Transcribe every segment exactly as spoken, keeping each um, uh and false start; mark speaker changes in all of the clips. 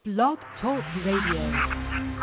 Speaker 1: Blog Talk Radio.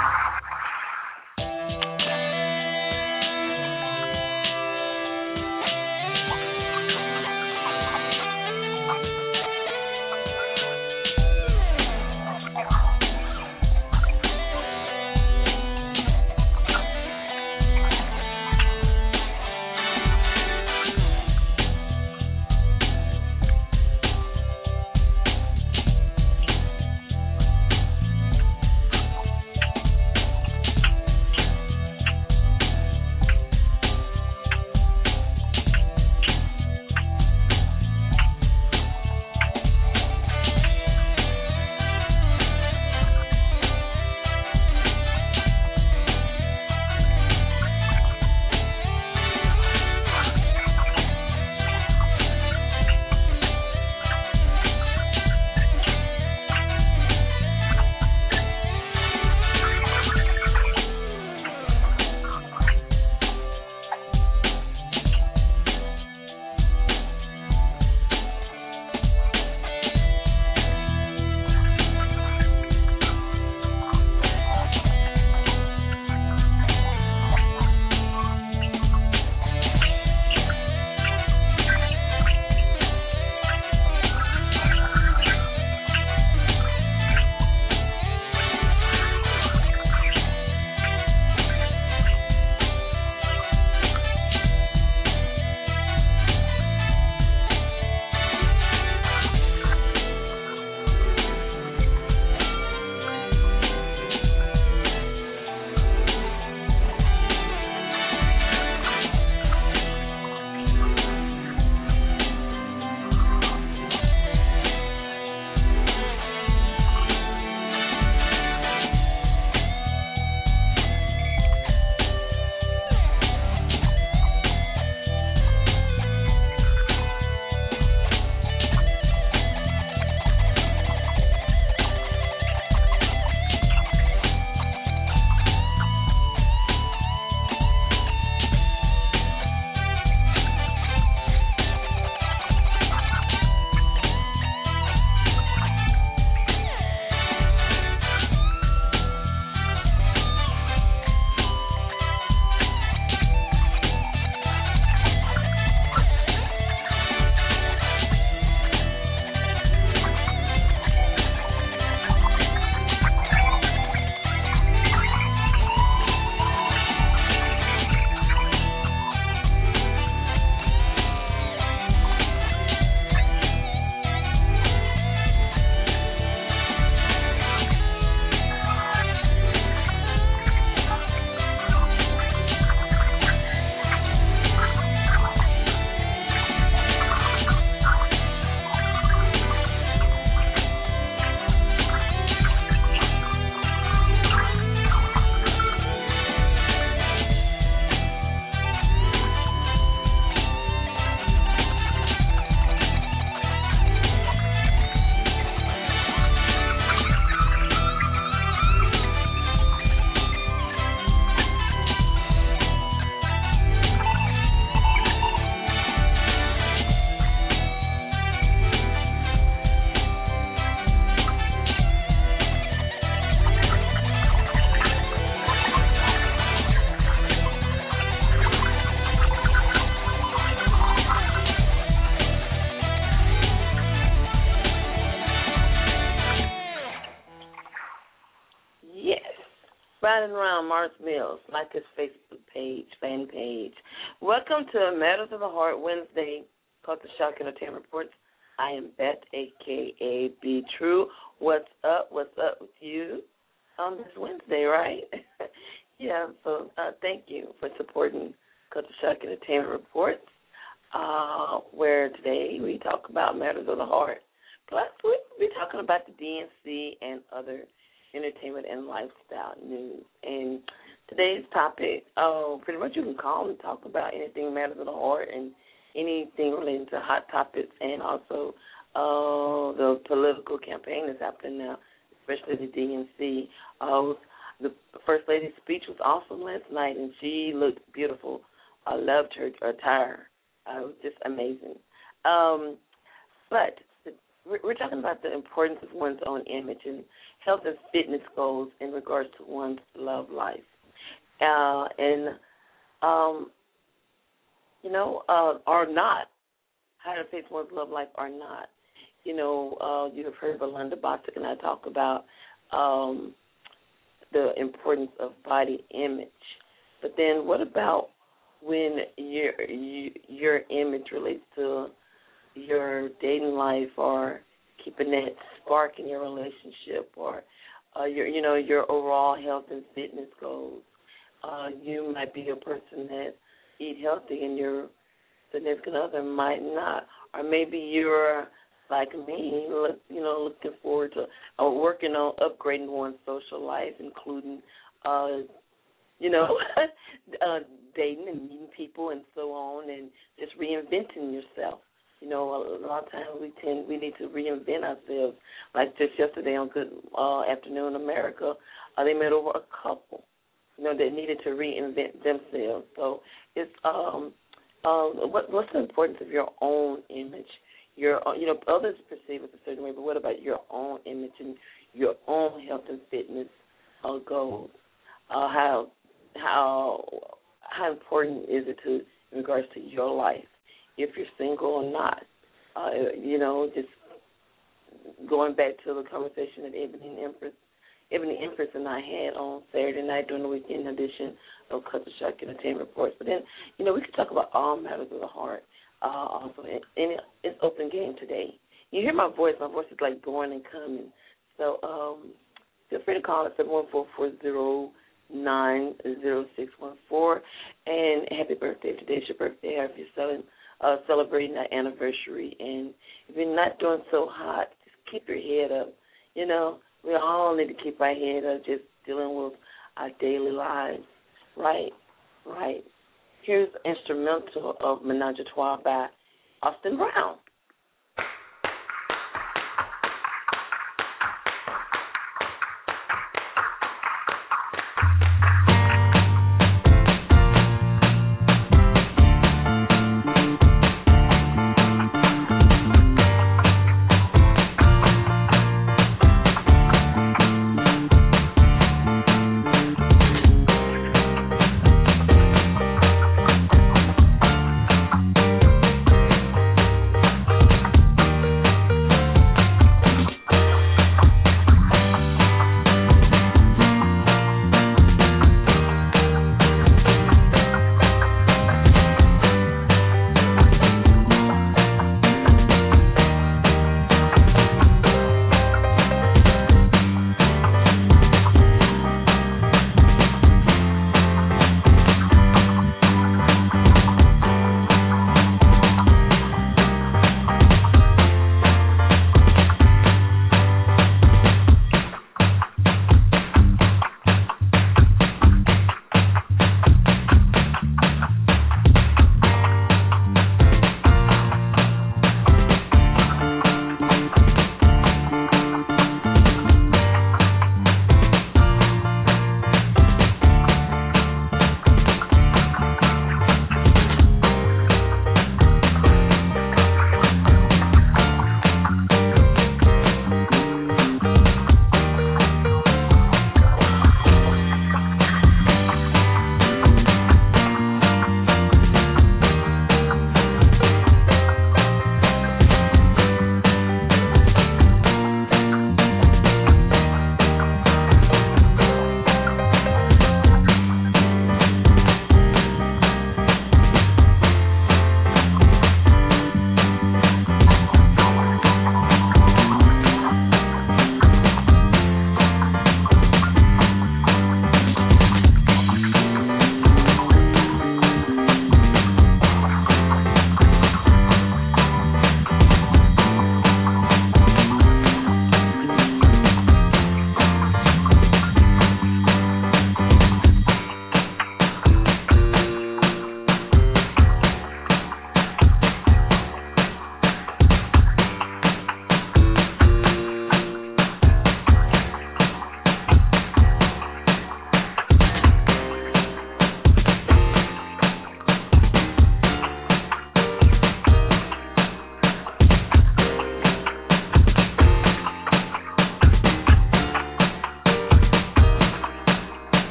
Speaker 2: Riding around Mars Mills, like his Facebook page, fan page. Welcome to Matters of the Heart Wednesday, Culture Shock Entertainment Reports. I am Beth, a k a. Be True. What's up? What's up with you on this Wednesday, right? yeah, so uh, thank you for supporting Culture Shock Entertainment Reports, uh, where today we talk about Matters of the Heart. Plus, we'll be talking about the D N C and other entertainment and lifestyle news. And today's topic, uh, pretty much you can call and talk about anything matters of the heart and anything related to hot topics and also uh, the political campaign that's happening now, especially the D N C. Uh, the First Lady's speech was awesome last night, and she looked beautiful. I loved her attire. Uh, it was just amazing. Um, but we're, we're talking about the importance of one's own image and health and fitness goals in regards to one's love life. Uh, and, um, you know, uh, or not, how to face one's love life or not. You know, uh, you have heard Belinda Bosick and I talk about um, the importance of body image. But then what about when your you, your image relates to your dating life or keeping that spark in your relationship or uh, your you know your overall health and fitness goals? Uh, you might be a person that eat healthy and your significant other might not, or maybe you're like me, look, you know, looking forward to uh, working on upgrading one's social life, including, uh, you know, uh, dating and meeting people and so on, and just reinventing yourself. You know, a lot of times we tend we need to reinvent ourselves. Like just yesterday on Good uh, Afternoon America, uh, they met over a couple, you know, that needed to reinvent themselves. So it's um, um, what, what's the importance of your own image? Your, you know, others perceive it a certain way, but what about your own image and your own health and fitness uh, goals? Uh, how how how important is it to in regards to your life, if you're single or not? Uh, you know, just going back to the conversation that Ebony and Empress, Ebony Empress and I had on Saturday night during the weekend edition of Culture Shock Entertainment Reports. But then, you know, we could talk about all matters of the heart. Uh, also, and, and it's open game today. You hear my voice. My voice is like going and coming. So um, feel free to call us at one four four zero nine zero six one four. And happy birthday. Today's your birthday. If you're selling, uh, celebrating that anniversary. And if you're not doing so hot, just keep your head up. You know, we all need to keep our head up just dealing with our daily lives. Right, right. Here's instrumental of Menage a Trois by Austin Brown.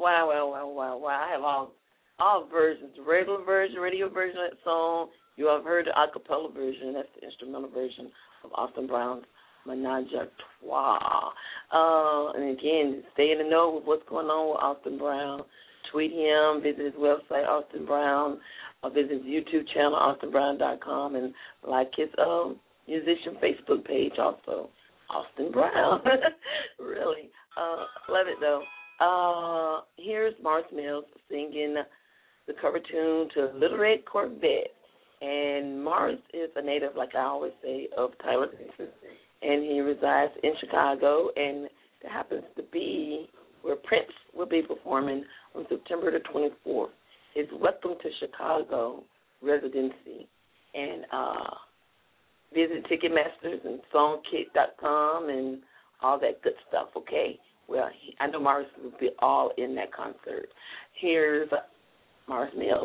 Speaker 2: wow, wow, wow, wow, wow. I have all all versions, the regular version, radio version of that song. You have heard the a cappella version. That's the instrumental version of Austin Brown's Menage a Trois. Uh, and again, stay in the know with what's going on with Austin Brown. Tweet him, visit his website, Austin Brown, or visit his YouTube channel, austin brown dot com, and like his um, musician Facebook page also, Austin Brown. Really. Uh, love it, though. Uh, here's Mars Mills singing the cover tune to Little Red Corvette. And Mars is a native, like I always say, of Tyler, Texas, and he resides in Chicago, and it happens to be where Prince will be performing on September the twenty-fourth. His Welcome to Chicago residency. And uh, visit Ticketmasters and songkick dot com and all that good stuff, okay? Well, he, I know Mars will be all in that concert. Here's Mars Mills.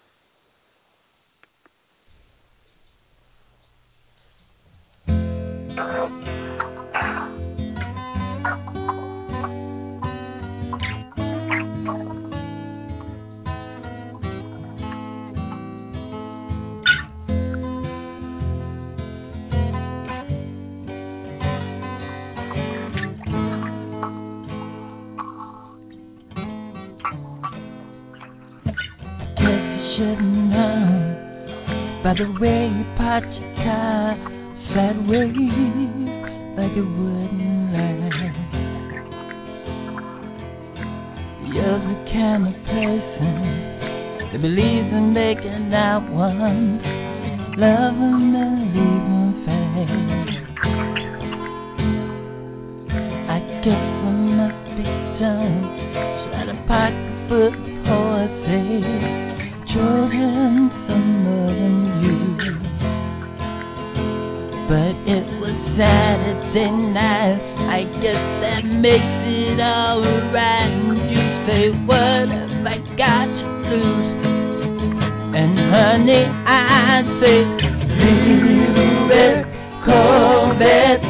Speaker 3: By the way you parked your car sideways like a wooden line. You're the kind of person that believes in making out one, loving and leaving fast. I guess I must be done trying to park the foot horses, children, some more than you. But it was Saturday night, I guess that makes it alright. And you say, what have I got to lose? And honey, I say, Little Red Corvette,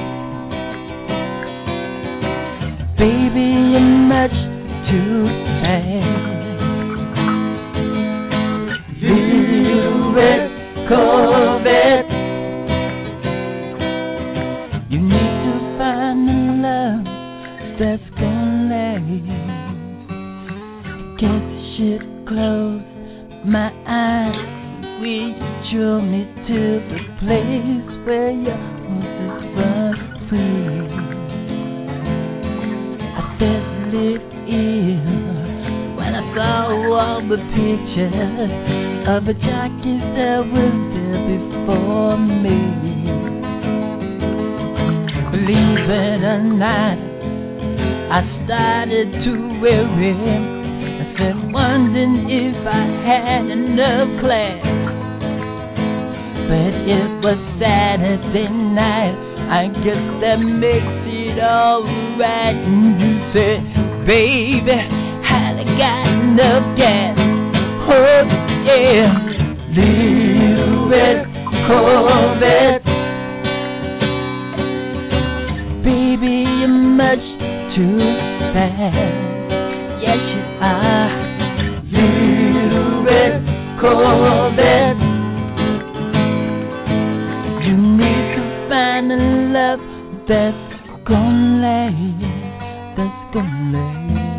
Speaker 3: baby, you're much too fast. Little Red Corvette, you need to find a love that's gonna last. Guess I should close my eyes. Will you draw me to the place where your horses run free? I felt a little ill when I saw all the pictures of the jockeys that was there before me. Believe it or not, I started to worry. I said, wondering if I had enough class. But it was Saturday night, I guess that makes it alright. And you said, baby, had I got enough gas? Oh yeah, Little Red Corvette, baby, you're much too fast. Yes, you are. Little Red Corvette, you need to find a love that's gonna last, that's gonna last.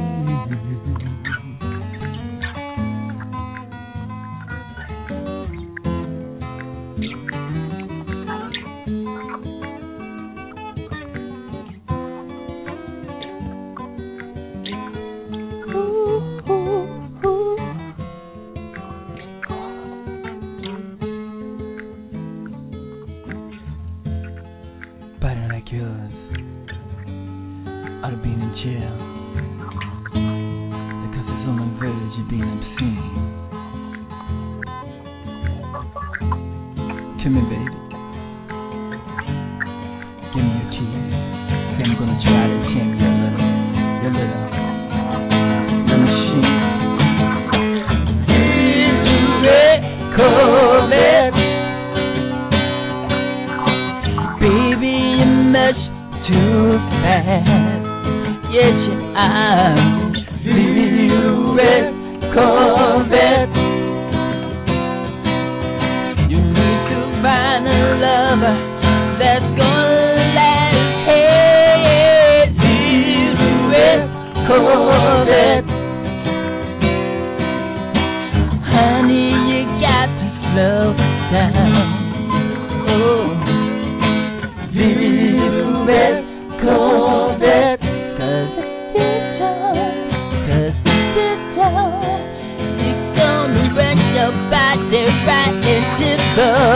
Speaker 3: Yes, you are.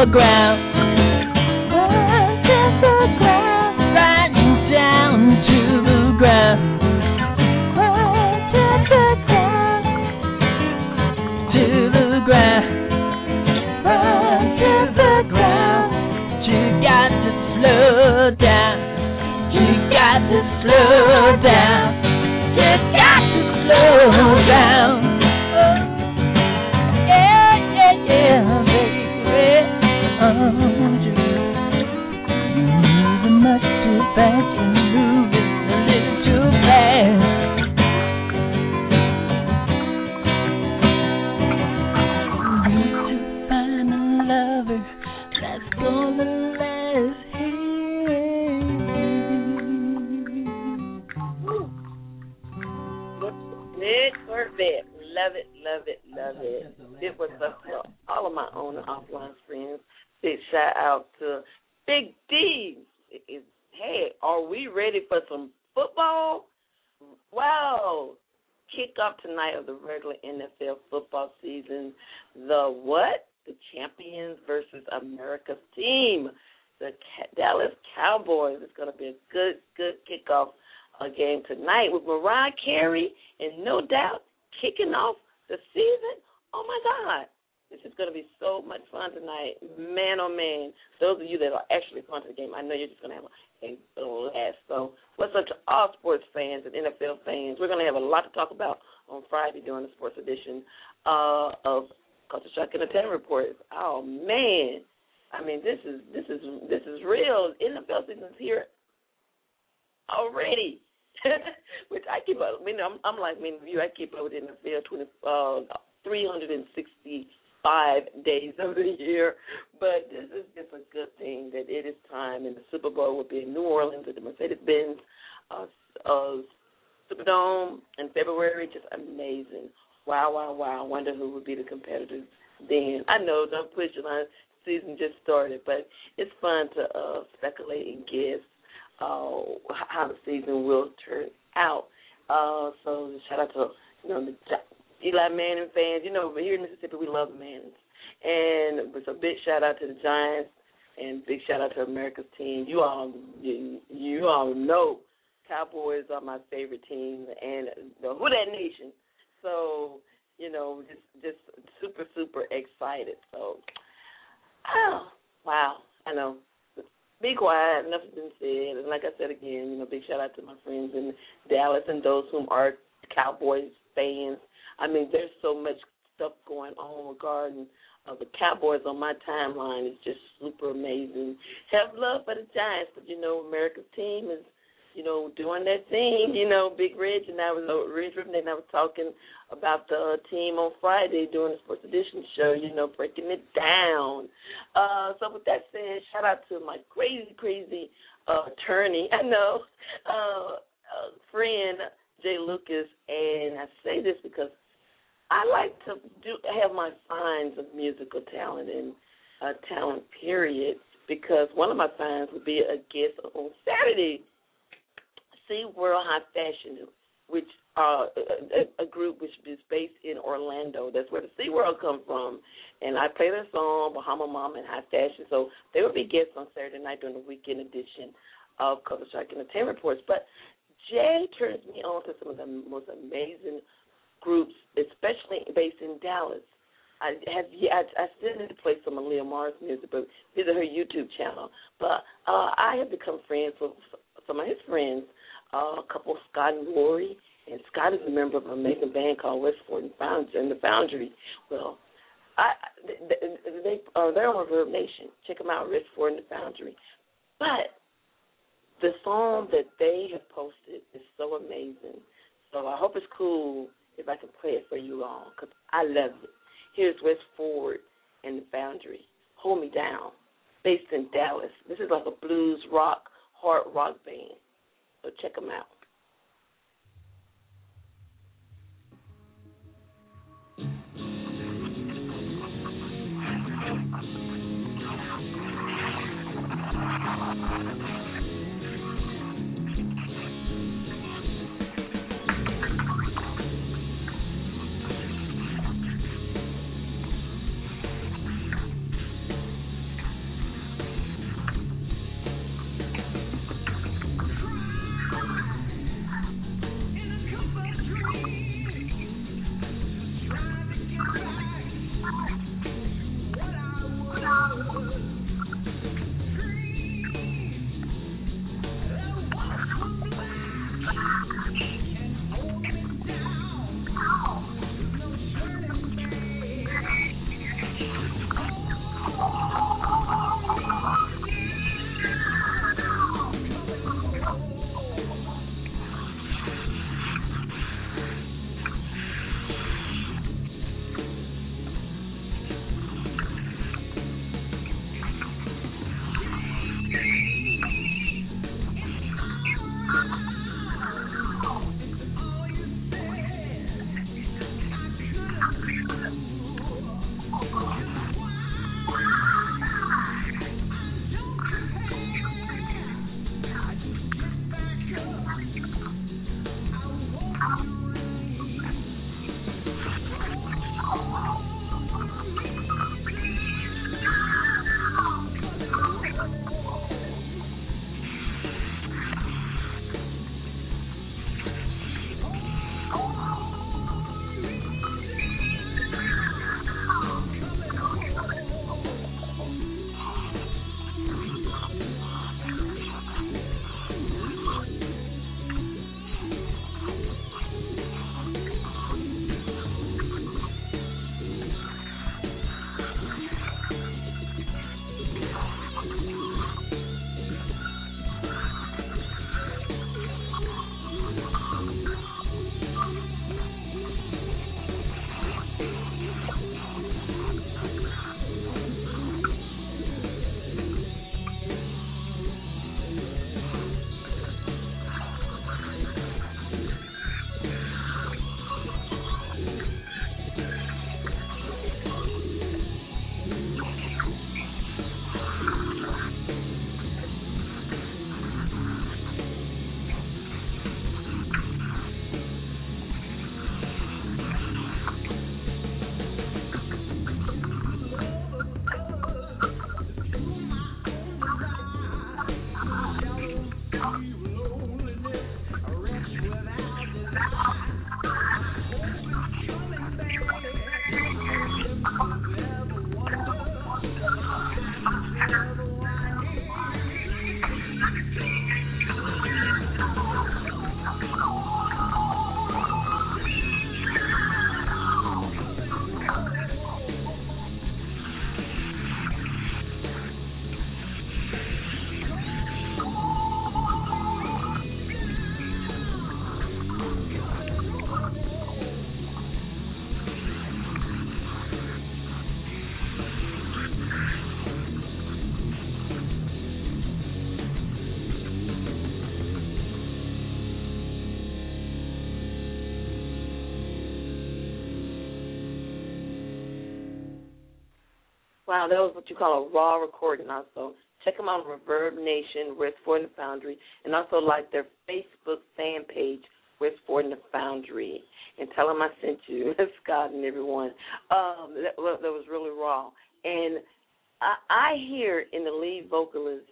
Speaker 3: the ground. Word to the ground. Right down to the ground. Word to the ground. To the ground. Word to the ground. You got to slow down. You got to slow down. You got to slow down. Oh, yeah, yeah, yeah, baby. Oh, you, you're moving much too fast. You're moving a little too fast. You need to find a lover that's gonna last here.
Speaker 2: Nick Corbett. Love it, love it, love it. It was up to all of my own and offline friends. Big shout out to Big D. It is, hey, are we ready for some football? Wow. Kickoff tonight of the regular N F L football season. The what? The champions versus America's team. The Dallas Cowboys. It's going to be a good, good kickoff uh, game tonight with Mariah Carey and no doubt kicking off the season. Oh, my God. This is going to be so much fun tonight. Man, oh, man. Those of you that are actually going to the game, I know you're just going to have a blast. So what's up to all sports fans and N F L fans? We're going to have a lot to talk about on Friday during the sports edition uh, of Culture Shock Entertainment Report. Oh, man. I mean, this is this is this is real. N F L season's here already. Which I keep up. I mean, I'm, I'm like many of you. I keep up with N F L twenty, uh, three hundred sixty-five days of the year. But this is just a good thing that it is time, and the Super Bowl will be in New Orleans at the Mercedes-Benz uh, uh, Superdome in February. Just amazing. Wow, wow, wow. I wonder who would be the competitors then. I know, don't push it on. Season just started, but it's fun to uh, speculate and guess uh, how the season will turn out. Uh, so shout out to you know the Eli Manning fans. You know, here in Mississippi we love the Mannings, and it's a big shout out to the Giants and big shout out to America's team. You all, you, you all know Cowboys are my favorite team, and the Who Dat Nation. So you know, just just super super excited. So. Oh, wow. I know. Be quiet. Nothing's been said. And like I said again, you know, big shout out to my friends in Dallas and those whom are Cowboys fans. I mean, there's so much stuff going on regarding uh, the Cowboys on my timeline. It's just super amazing. Have love for the Giants, but, you know, America's team is, you know, doing their thing. You know, Big Reg and I was, uh, Reg Rippin and I was talking about the uh, team on Friday during the Sports Edition show, you know, breaking it down. Uh, so with that said, shout out to my crazy, crazy uh, attorney, I know, uh, uh, friend, Jay Lucas, and I say this because I like to do have my signs of musical talent and uh, talent, period, because one of my signs would be a guest on Saturday, SeaWorld High Fashion, which uh, a, a group which is based in Orlando. That's where the SeaWorld comes from. And I play their song, Bahama Mama and High Fashion. So they will be guests on Saturday night during the weekend edition of Culture Shock Entertainment Reports. But Jay turns me on to some of the most amazing groups, especially based in Dallas. I have yeah, I, I still need to play some of Leah Mars music, but visit her YouTube channel. But uh, I have become friends with some of his friends. Uh, a couple, Scott and Lori, and Scott is a member of an amazing band called Westford and Foundry. And the Foundry. Well, I, they, they uh, they're on Verb Nation. Check them out, Westford and the Foundry. But the song that they have posted is so amazing. So I hope it's cool if I can play it for you all, because I love it. Here's Westford and the Foundry. Hold Me Down, based in Dallas. This is like a blues rock, hard rock band. So check them out. Wow, that was what you call a raw recording. Also, check them out on Reverb Nation, West Ford and the Foundry, and also like their Facebook fan page, West Ford and the Foundry, and tell them I sent you, Scott and everyone. Um, that, that was really raw, and I, I hear in the lead vocalist's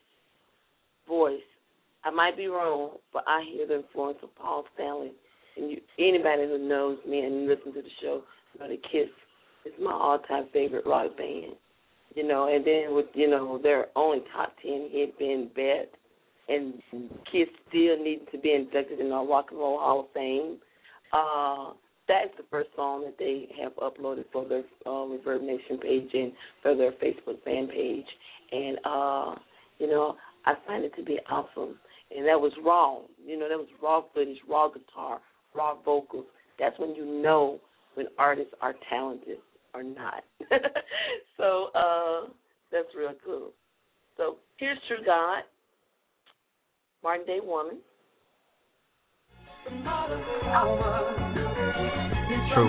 Speaker 2: voice, I might be wrong, but I hear the influence of Paul Stanley. And you, anybody who knows me and listens to the show, know that Kiss is my all-time favorite rock band. You know, and then with, you know, their only top ten hit being Bet, and Kiss still needing to be inducted in our Rock and Roll Hall of Fame. Uh, that is the first song that they have uploaded for their uh, Reverb Nation page and for their Facebook fan page. And, uh, you know, I find it to be awesome. And that was raw. You know, that was raw footage, raw guitar, raw vocals. That's when you know when artists are talented or not. So uh, that's real cool. So here's True God, Modern Day Woman.
Speaker 4: True.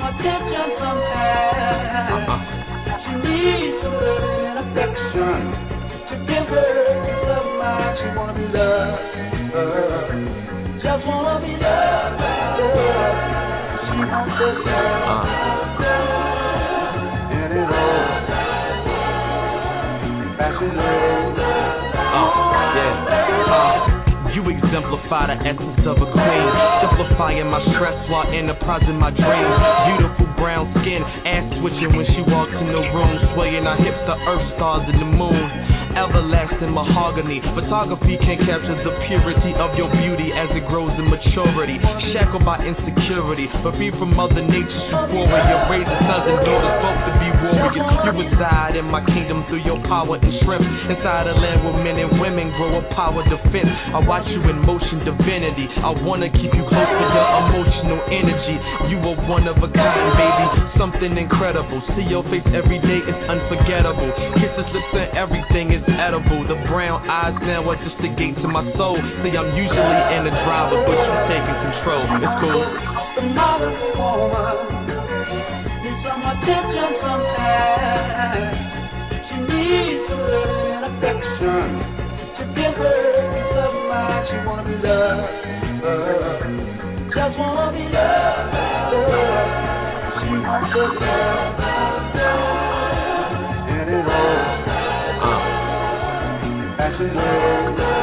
Speaker 4: Uh-huh. She needs some love and affection. To give her love much, she wanna be loved. Just wanna be loved. She wants to love. And it all.
Speaker 5: Oh, yeah. Uh, you exemplify the essence of a queen, simplifying my stress while enterprising my dreams. Beautiful brown skin, ass switching when she walks in the room, swaying our hips to earth, stars, and the moon. everlasting mahogany. Photography can't capture the purity of your beauty as it grows in maturity. Shackled by insecurity, but free from Mother Nature's euphoria. Raising sons and daughters both to be warriors. You reside in my kingdom through your power and strength. Inside a land where men and women grow a power defense. I watch you in motion, divinity. I wanna keep you close to your emotional energy. You are one of a kind, baby, something incredible. See your face every day, it's unforgettable. Kisses, lips, and everything is edible. The brown eyes now are just the gate to my soul. See, I'm usually in the driver, but you're taking control. It's cool.
Speaker 4: The modern woman needs some attention sometimes. She needs a little affection to give her peace of mind. She wanna be loved, just wanna be loved. She wants to love, and it all passionate.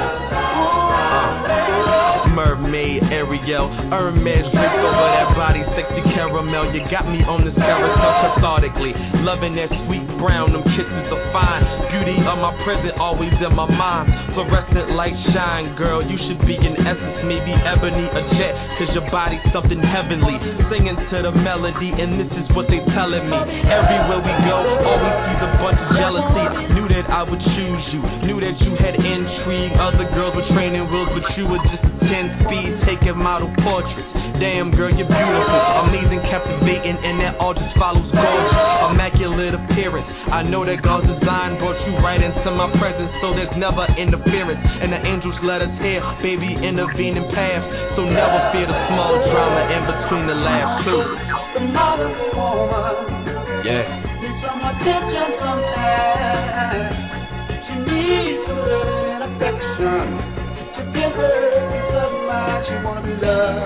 Speaker 5: Mermaid, Ariel, Hermes, drip over that body, sexy caramel. You got me on this carousel cathartically, loving that sweet brown, them kisses are fine. Beauty of my present, always in my mind. Fluorescent light shine, girl, you should be in essence, maybe ebony, a jet, cause your body's something heavenly. Singing to the melody, and this is what they telling me. Everywhere we go, always see the bunch of jealousy. Knew that I would choose you, knew that you had intrigue. Other girls were training wheels, but you were just ten speed, taking model portraits. Damn girl, you're beautiful, amazing, captivating, and that all just follows gorgeous. Immaculate appearance, I know that God's design brought you right into my presence, so there's never interference. And the angels let us hear, baby, intervening paths. So never fear the small drama in between the laughs too.
Speaker 4: The modern woman,
Speaker 5: yeah,
Speaker 4: needs some attention sometimes. She needs a little affection to give her peace of mind. She wanna be loved,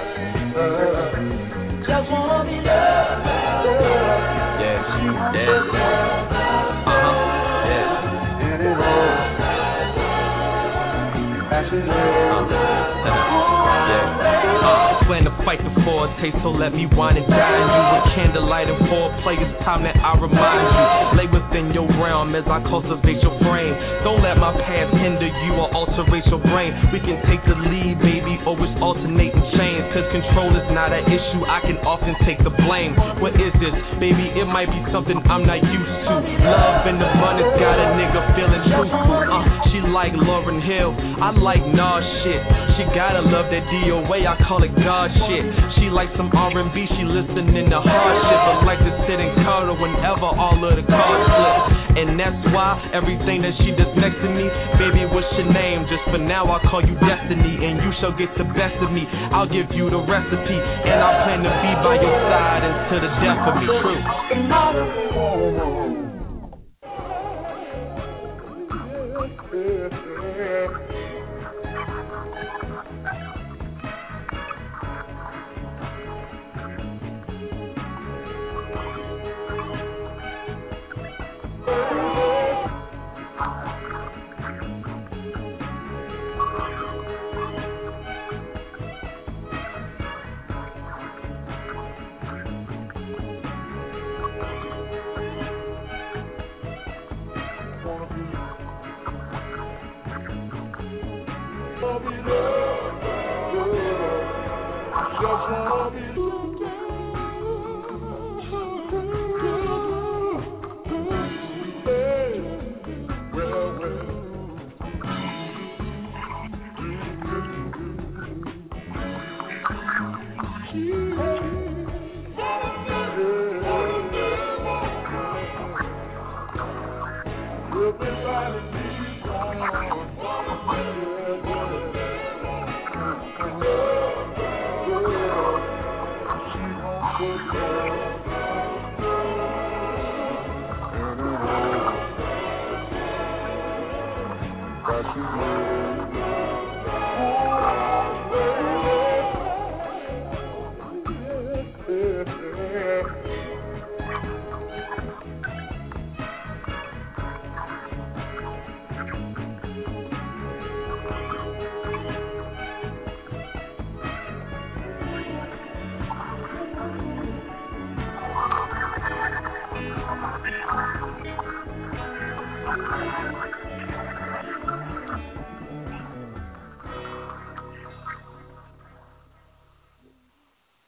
Speaker 4: just wanna be loved.
Speaker 5: Yeah,
Speaker 4: she wants
Speaker 5: yeah.
Speaker 4: to love,
Speaker 5: uh-huh, yeah,
Speaker 4: and it all passionate.
Speaker 5: Plan to fight the forte, so let me wine and dine you with candlelight and foreplay. It's time that I remind you, lay within your realm as I cultivate your frame. Don't let my past hinder you or alterate your brain. We can take the lead, baby, or it's alternating chains. Cause control is not an issue, I can often take the blame. What is this, baby? It might be something I'm not used to. Love and abundance got a nigga feeling truthful. Uh, she like Lauryn Hill, I like Nas shit. She gotta love that D O A, I call it God shit. She like some R and B, she listening to hard shit, but like to sit and cuddle whenever all of the cards flip. And that's why everything that she does next to me, baby, what's your name? Just for now I call you Destiny, and you shall get the best of me. I'll give you the recipe, and I plan to be by your side until the death of me. True.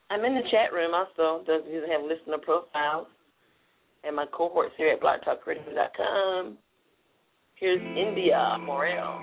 Speaker 2: I'm in the chat room also. Those of you that have listener profiles and my cohorts here at blog talk radio dot com. Here's India Morel.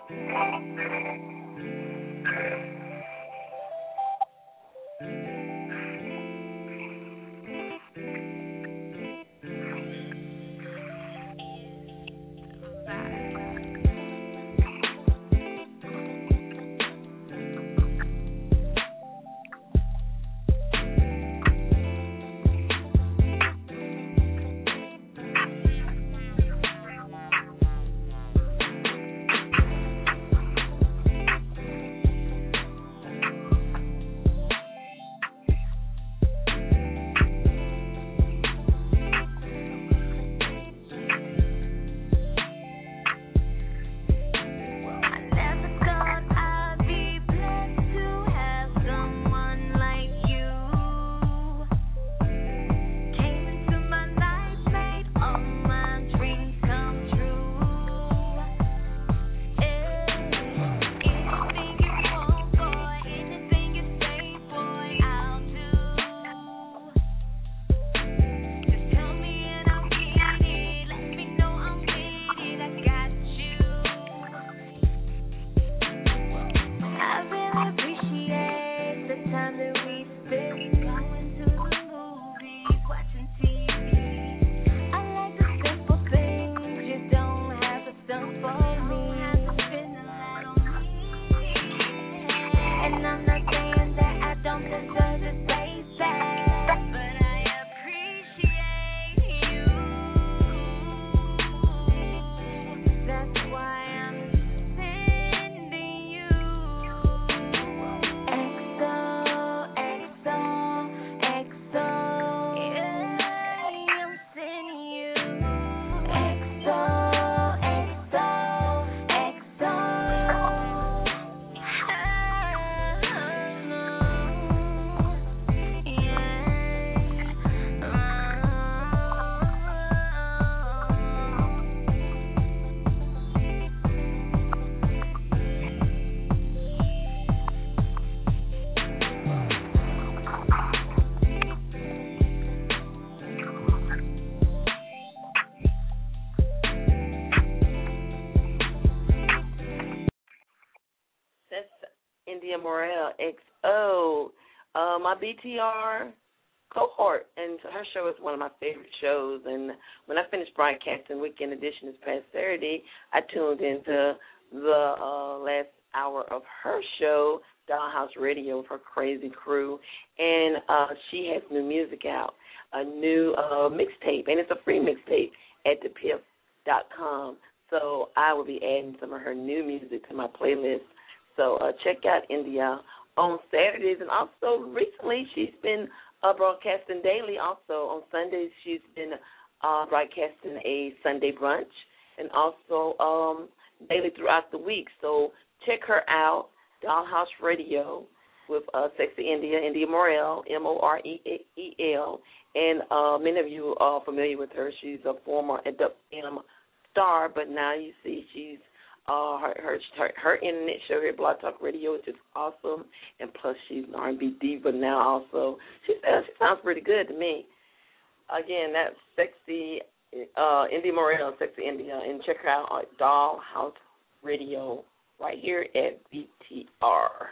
Speaker 2: India Morel, X O, uh, my B T R cohort, and her show is one of my favorite shows. And when I finished broadcasting Weekend Edition this past Saturday, I tuned into the uh, last hour of her show, Dollhouse Radio, with her crazy crew, and uh, she has new music out, a new uh, mixtape, and it's a free mixtape at the piff dot com. So I will be adding some of her new music to my playlist. So uh, check out India on Saturdays, and also recently she's been uh, broadcasting daily. Also on Sundays she's been uh, broadcasting a Sunday brunch, and also um, daily throughout the week. So check her out, Dollhouse Radio with uh, Sexy India, India Morel, M O R E E L, and uh, many of you are familiar with her. She's a former F M star, but now you see she's Uh, her, her her her internet show here at Blog Talk Radio, which is awesome, and plus she's an R and B diva now. Also, she says she sounds pretty good to me. Again, that's Sexy uh, India Morel, Sexy India, and check her out at Dollhouse Radio right here at B T R.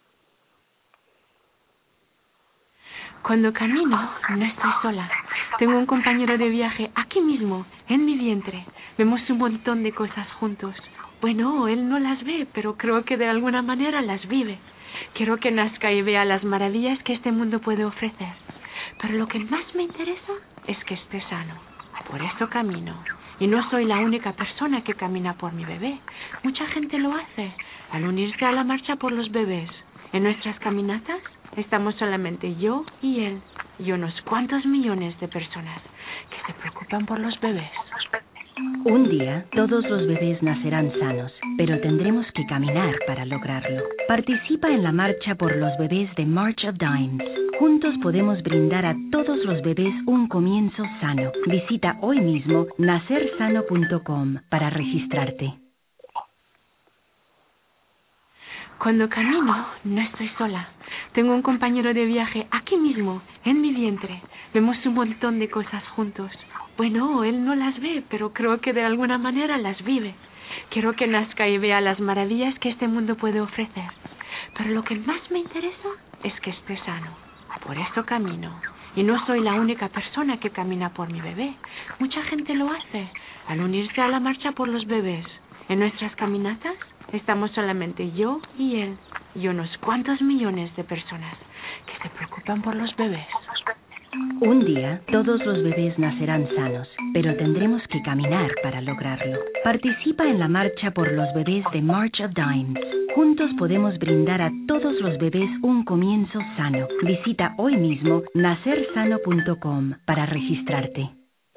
Speaker 6: Cuando camino, no estoy sola. Tengo un compañero de viaje aquí mismo, en mi vientre. Vemos un montón de cosas juntos. Bueno, él no las ve, pero creo que de alguna manera las vive. Quiero que nazca y vea las maravillas que este mundo puede ofrecer. Pero lo que más me interesa es que esté sano. Por eso camino. Y no soy la única persona que camina por mi bebé. Mucha gente lo hace al unirse a la marcha por los bebés. En nuestras caminatas estamos solamente yo y él y unos cuantos millones de personas que se preocupan por los bebés.
Speaker 1: Un día todos los bebés nacerán sanos, pero tendremos que caminar para lograrlo. Participa en la marcha por los bebés de March of Dimes. Juntos podemos brindar a todos los bebés un comienzo sano. Visita hoy mismo nacer sano punto com para registrarte.
Speaker 6: Cuando camino, no estoy sola. Tengo un compañero de viaje aquí mismo, en mi vientre. Vemos un montón de cosas juntos. Bueno, él no las ve, pero creo que de alguna manera las vive. Quiero que nazca y vea las maravillas que este mundo puede ofrecer. Pero lo que más me interesa es que esté sano. Por eso camino. Y no soy la única persona que camina por mi bebé. Mucha gente lo hace al unirse a la marcha por los bebés. En nuestras caminatas estamos solamente yo y él y unos cuantos millones de personas que se preocupan por los bebés.
Speaker 1: Un día, todos los bebés nacerán sanos, pero tendremos que caminar para lograrlo. Participa en la marcha por los bebés de March of Dimes. Juntos podemos brindar a todos los bebés un comienzo sano. Visita hoy mismo nacer sano punto com para registrarte.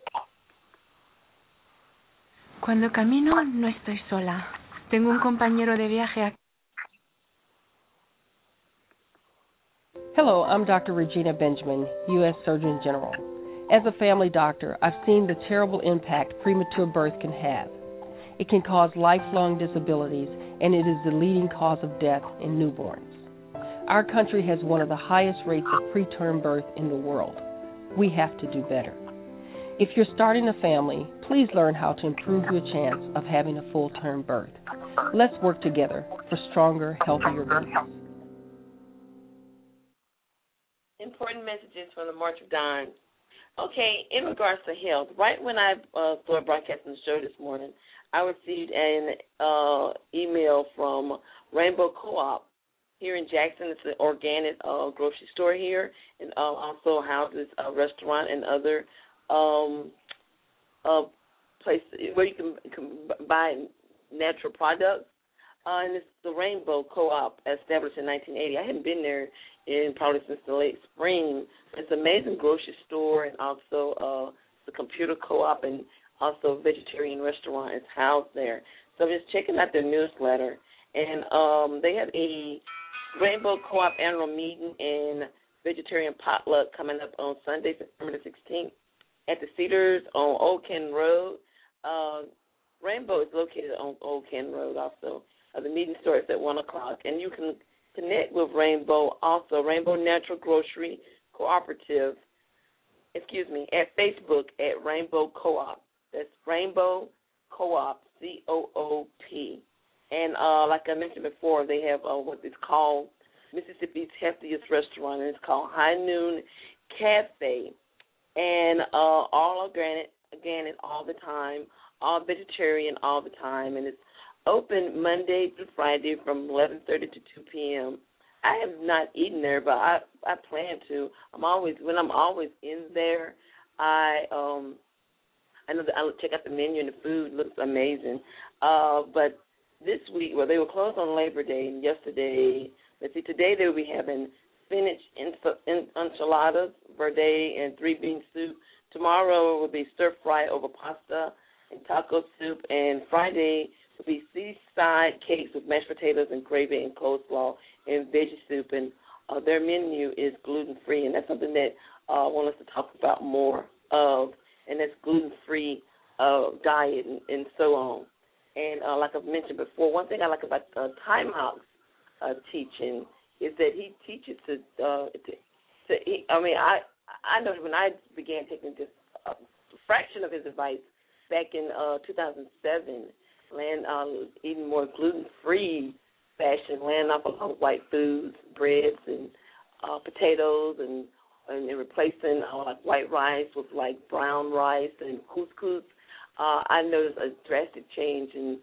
Speaker 6: Cuando camino, no estoy sola. Tengo un compañero de viaje aquí.
Speaker 7: Hello, I'm Doctor Regina Benjamin, U S Surgeon General. As a family doctor, I've seen the terrible impact premature birth can have. It can cause lifelong disabilities, and it is the leading cause of death in newborns. Our country has one of the highest rates of preterm birth in the world. We have to do better. If you're starting a family, please learn how to improve your chance of having a full-term birth. Let's work together for stronger, healthier babies.
Speaker 2: Important messages from the March of Dimes. Okay, in regards to health, right when I uh, started broadcasting the show this morning, I received an uh, email from Rainbow Co-op here in Jackson. It's an organic uh, grocery store here, and uh, also houses a restaurant and other um, uh, places where you can, can buy natural products. Uh, and it's the Rainbow Co-op, established in nineteen eighty. I haven't been there in probably since the late spring. It's an amazing grocery store, and also uh, the computer co-op, and also a vegetarian restaurant is housed there. So I'm just checking out their newsletter, and um, they have a Rainbow Co-op annual meeting and vegetarian potluck coming up on Sunday, September the sixteenth, at the Cedars on Old Ken Road. Uh, Rainbow is located on Old Ken Road also. Uh, the meeting starts at one o'clock, and you can connect with Rainbow also, Rainbow Natural Grocery Cooperative, excuse me, at Facebook at Rainbow Co-op. That's Rainbow Co-op, C O O P. And uh, like I mentioned before, they have uh, what is called Mississippi's Healthiest Restaurant, and it's called High Noon Cafe. And uh, all organic, organic all the time, all vegetarian all the time, and it's open Monday through Friday from eleven thirty to two p.m. I have not eaten there, but I I plan to. I'm always when I'm always in there. I um I know that I check out the menu and the food looks amazing. Uh, but this week, well, they were closed on Labor Day, and yesterday, let's see, today they will be having spinach enchiladas, verde, and three bean soup. Tomorrow will be stir fry over pasta and taco soup, and Friday will be seaside cakes with mashed potatoes and gravy and coleslaw and veggie soup. And uh, their menu is gluten-free, and that's something that uh, I want us to talk about more of, and that's gluten-free uh, diet and, and so on. And uh, like I've mentioned before, one thing I like about uh, Ty Mock's uh, teaching is that he teaches to, uh, to, to he, I mean, I I know when I began taking just a fraction of his advice back in uh, two thousand seven, land uh, eating more gluten-free fashion, laying off a lot of white foods, breads and uh, potatoes, and and replacing uh, like white rice with like brown rice and couscous. Uh, I noticed a drastic change in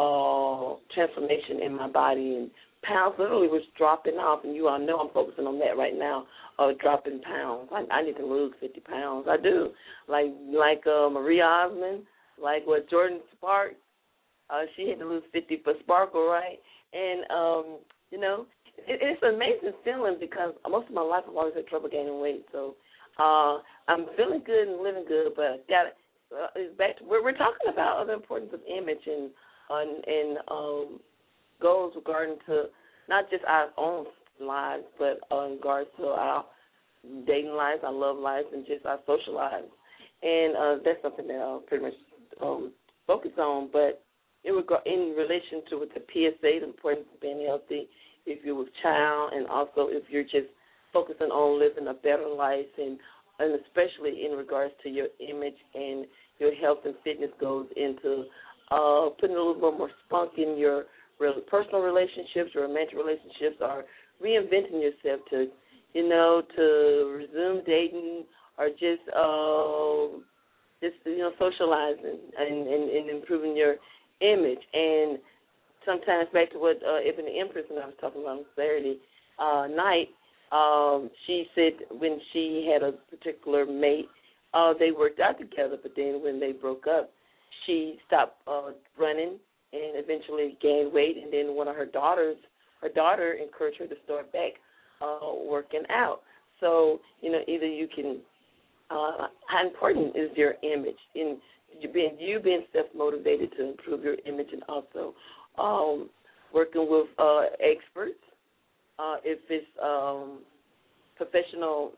Speaker 2: uh, transformation in my body, and pounds literally was dropping off. And you all know I'm focusing on that right now, uh, dropping pounds. I, I need to lose fifty pounds. I do. Like like uh, Maria Osmond, like what Jordan Sparks, uh, she had to lose fifty for Sparkle, right? And, um, you know, it, it's an amazing feeling because most of my life I've always had trouble gaining weight. So uh, I'm feeling good and living good, but got Uh, back to, we're, we're talking about the importance of image and and, and um, goals regarding to not just our own lives, but uh, in regards to our dating lives, our love lives, and just our social lives. And uh, that's something that I'll pretty much um, focus on. But in, regard, in relation to with the P S A, the importance of being healthy if you're with child, and also if you're just focusing on living a better life, and, and especially in regards to your image and your health and fitness goes into uh, putting a little bit more spunk in your real, personal relationships, your romantic relationships, or reinventing yourself to, you know, to resume dating or just, uh, just you know, socializing and, and, and improving your image. And sometimes back to what uh, Ebony Empress and I was talking about on Saturday uh, night, um, she said when she had a particular mate, uh, they worked out together, but then when they broke up, she stopped uh, running and eventually gained weight, and then one of her daughters, her daughter encouraged her to start back uh, working out. So, you know, either you can, uh, how important is your image in you being, you being self-motivated to improve your image, and also um, working with uh, experts, uh, if it's um, professional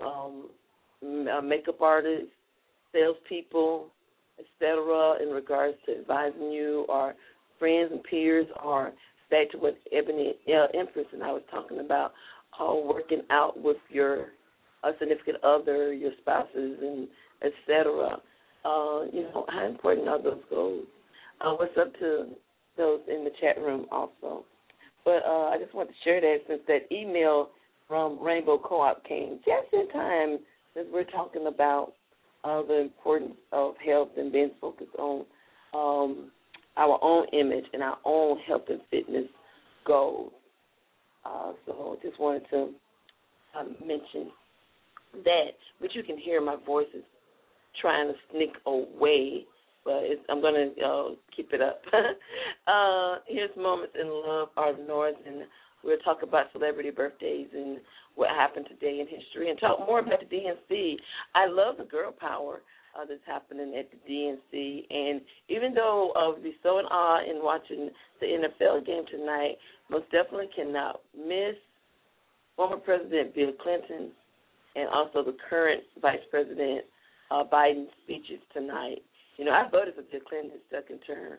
Speaker 2: um, uh, makeup artists, salespeople, et cetera, in regards to advising you, or friends and peers, or back to what Ebony uh, Empress and I was talking about, uh, working out with your uh, significant other, your spouses, and et cetera. Uh, you know, how important are those goals? Uh, what's up to those in the chat room also? But uh, I just want to share that since that email from Rainbow Co-op came just in time, since we're talking about uh, the importance of health and being focused on um, our own image and our own health and fitness goals. Uh, so I just wanted to uh, mention that, but you can hear my voice is trying to sneak away, but it's, I'm going to uh, keep it up. uh, here's Moments in Love, Art of North, and we'll talk about celebrity birthdays and what happened today in history, and talk more about the D N C. I love the girl power uh, that's happening at the D N C, and even though uh, we'll be so in awe in watching the N F L game tonight, most definitely cannot miss former President Bill Clinton and also the current Vice President uh, Biden's speeches tonight. You know, I voted for Bill Clinton's second term.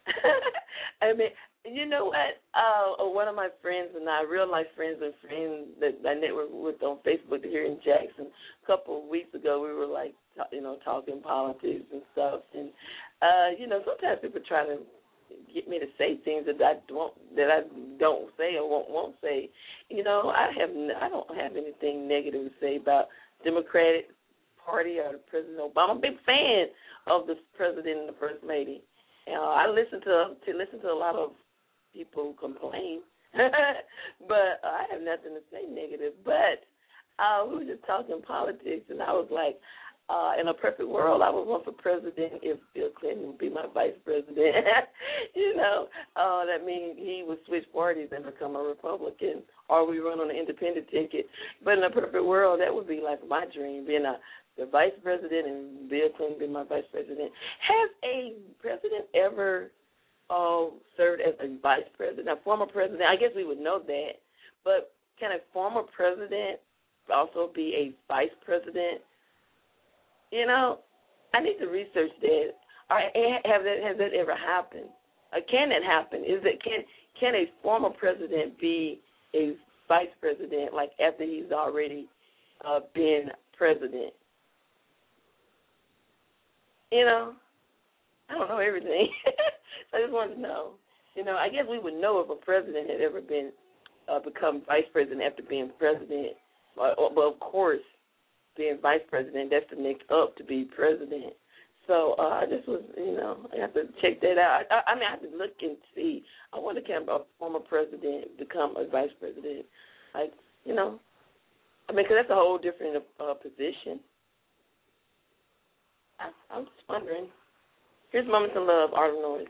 Speaker 2: I mean, you know what? Uh, one of my friends and I, real life friends and friends that I network with on Facebook here in Jackson, a couple of weeks ago, we were like, you know, talking politics and stuff. And uh, you know, sometimes people try to get me to say things that I don't that I don't say or won't won't say. You know, I have I don't have anything negative to say about Democratic Party or President Obama. I'm a big fan of the president and the first lady. You know, I listen to to listen to a lot of people complain, but uh, I have nothing to say negative. But uh, we were just talking politics, and I was like, uh, in a perfect world, I would run for president if Bill Clinton would be my vice president. You know, uh, that means he would switch parties and become a Republican, or we run on an independent ticket. But in a perfect world, that would be like my dream, being a the vice president and Bill Clinton be my vice president. Has a president ever uh, served as a vice president? A former president, I guess we would know that, but can a former president also be a vice president? You know, I need to research that. Or have that has that ever happened? Or can that happen? Is it can can a former president be a vice president like after he's already uh, been president? You know, I don't know everything. So I just wanted to know. You know, I guess we would know if a president had ever been uh, become vice president after being president. But, well, of course, being vice president, that's the next up to be president. So uh, I just was, you know, I have to check that out. I, I mean, I have to look and see. I wonder can a former president become a vice president? Like, you know, I mean, because that's a whole different uh, position. I, I'm just wondering. Here's Moments in Love, Art of Noise.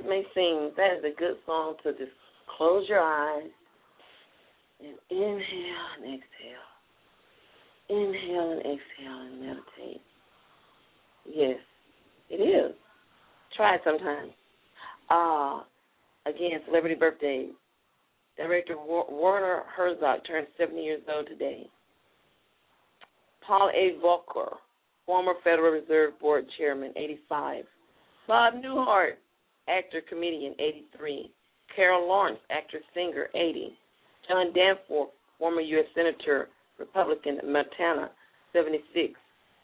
Speaker 2: things may seem, that is a good song to just close your eyes and inhale and exhale. Inhale and exhale and meditate. Yes, it is. Try it sometime. Uh, again, celebrity birthdays. Director Werner Herzog turned seventy years old today. Paul A. Volcker, former Federal Reserve Board chairman, eighty-five. Bob Newhart, actor, comedian, eighty-three. Carol Lawrence, actress, singer, eighty. John Danforth, former U S Senator, Republican, Montana, seventy-six.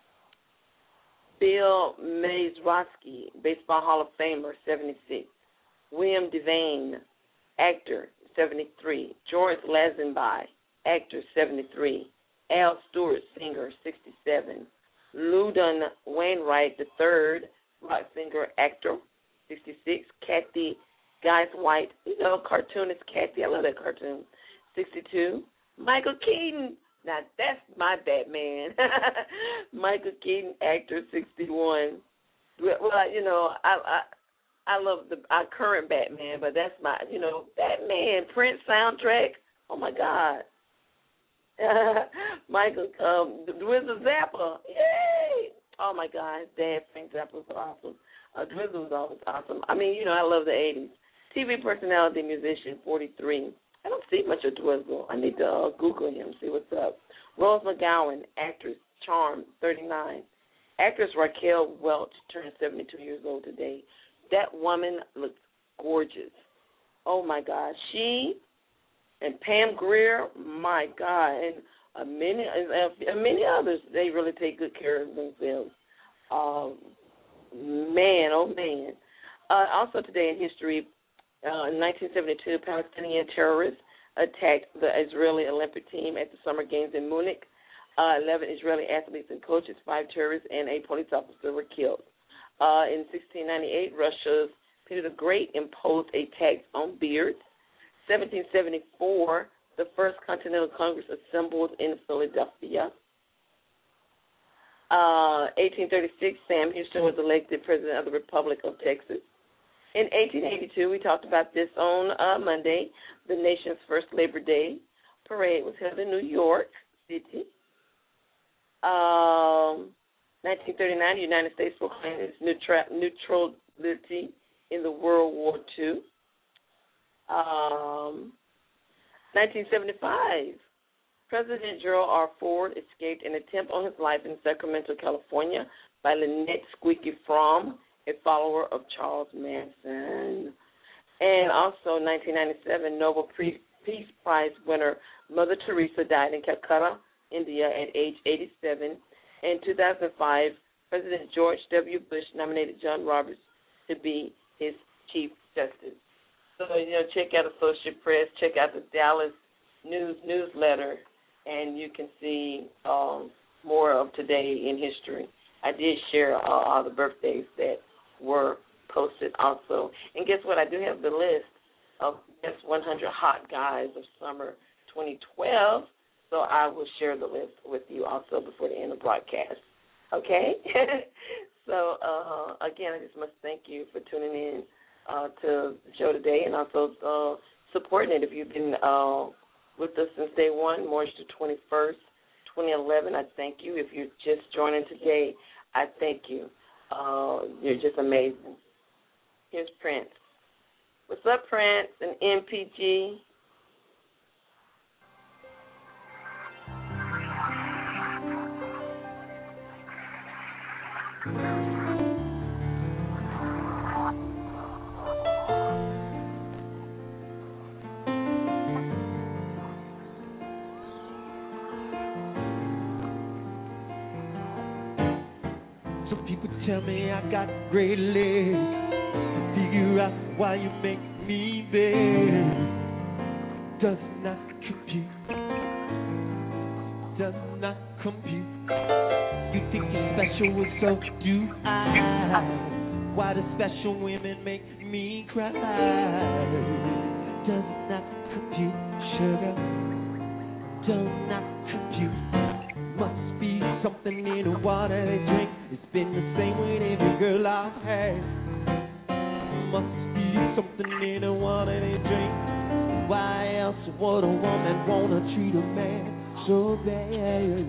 Speaker 2: Bill Mazeroski, Baseball Hall of Famer, seventy-six. William Devane, actor, seventy-three. George Lazenby, actor, seventy-three. Al Stewart, singer, sixty-seven. Loudon Wainwright the third, rock singer, actor, sixty-six. Kathy Guys White, you know, cartoonist Kathy, I love that cartoon, sixty-two. Michael Keaton, now that's my Batman. Michael Keaton, actor, sixty-one. Well, you know, I I, I love the our current Batman, but that's my, you know, Batman, Prince soundtrack. Oh, my God. Michael, um, Dwizzle Zappa, yay! Oh, my God, Dad, Frank Zappa was awesome. Uh, Dwizzle was always awesome. I mean, you know, I love the eighties. T V personality, musician, forty-three. I don't see much of Dwizzle. I need to uh, Google him, see what's up. Rose McGowan, actress, Charm, thirty-nine. Actress Raquel Welch turned seventy-two years old today. That woman looks gorgeous. Oh, my God. She and Pam Grier, my God, and uh, many, uh, many others, they really take good care of themselves. Um, man, oh, man. Uh, also today in history, uh, in nineteen seventy-two, Palestinian terrorists attacked the Israeli Olympic team at the Summer Games in Munich. Uh, eleven Israeli athletes and coaches, five terrorists, and a police officer were killed. Uh, in sixteen ninety-eight, Russia's Peter the Great imposed a tax on beards. seventeen seventy-four, the First Continental Congress assembled in Philadelphia. Uh, eighteen thirty-six, Sam Houston was elected president of the Republic of Texas. In eighteen eighty-two, we talked about this on uh, Monday, the nation's first Labor Day parade was held in New York City. Um, nineteen thirty-nine, the United States proclaimed its neutra- neutrality in the World War Two. Um, nineteen seventy-five, President Gerald R. Ford escaped an attempt on his life in Sacramento, California by Lynette Squeaky Fromm, a follower of Charles Manson. And also nineteen ninety-seven, Nobel Peace Prize winner Mother Teresa died in Calcutta, India at age eighty-seven. In two thousand five, President George W. Bush nominated John Roberts to be his Chief Justice. So, you know, check out Associated Press, check out the Dallas News newsletter, and you can see um, more of today in history. I did share uh, all the birthdays that were posted also. And guess what? I do have the list of best one hundred hot guys of summer twenty twelve, so I will share the list with you also before the end of the broadcast. Okay? So, uh, again, I just must thank you for tuning in uh, to the show today and also uh, supporting it. If you've been uh, with us since day one, March the twenty-first, twenty eleven, I thank you. If you're just joining today, I thank you. Uh, you're just amazing. Here's Prince. What's up, Prince and M P G?
Speaker 8: Tell me I got great legs. Figure out why you make me beg. Does not compute. Does not compute. You think you're special, well, so do I. Why do special women make me cry? Does not compute, sugar. Does not compute. Must be something in the water they drink. It's been the same with every girl I've had. Must be something in the water they drink. Why else would a woman wanna treat a man so bad?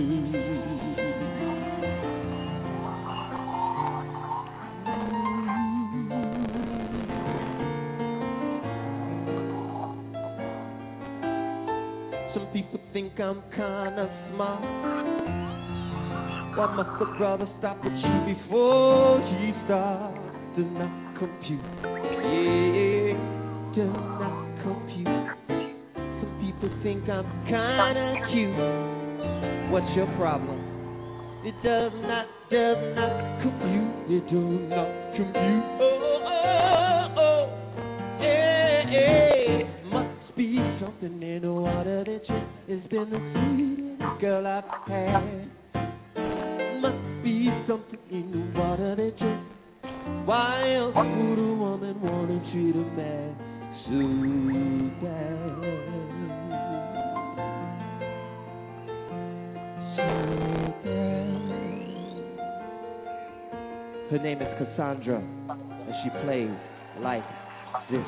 Speaker 8: Some people think I'm kinda smart. Why must a brother stop at you before he starts? Do not compute, yeah, do not compute. Some people think I'm kinda cute. What's your problem? It does not, does not compute. It does not compute. Oh, oh, oh, yeah, yeah. Must be something in the water that you. It's been the sweetest girl I've had. Must be something in the water that you. Why else would a woman wanna treat a man so bad? So bad. Her name is Cassandra, and she plays like this.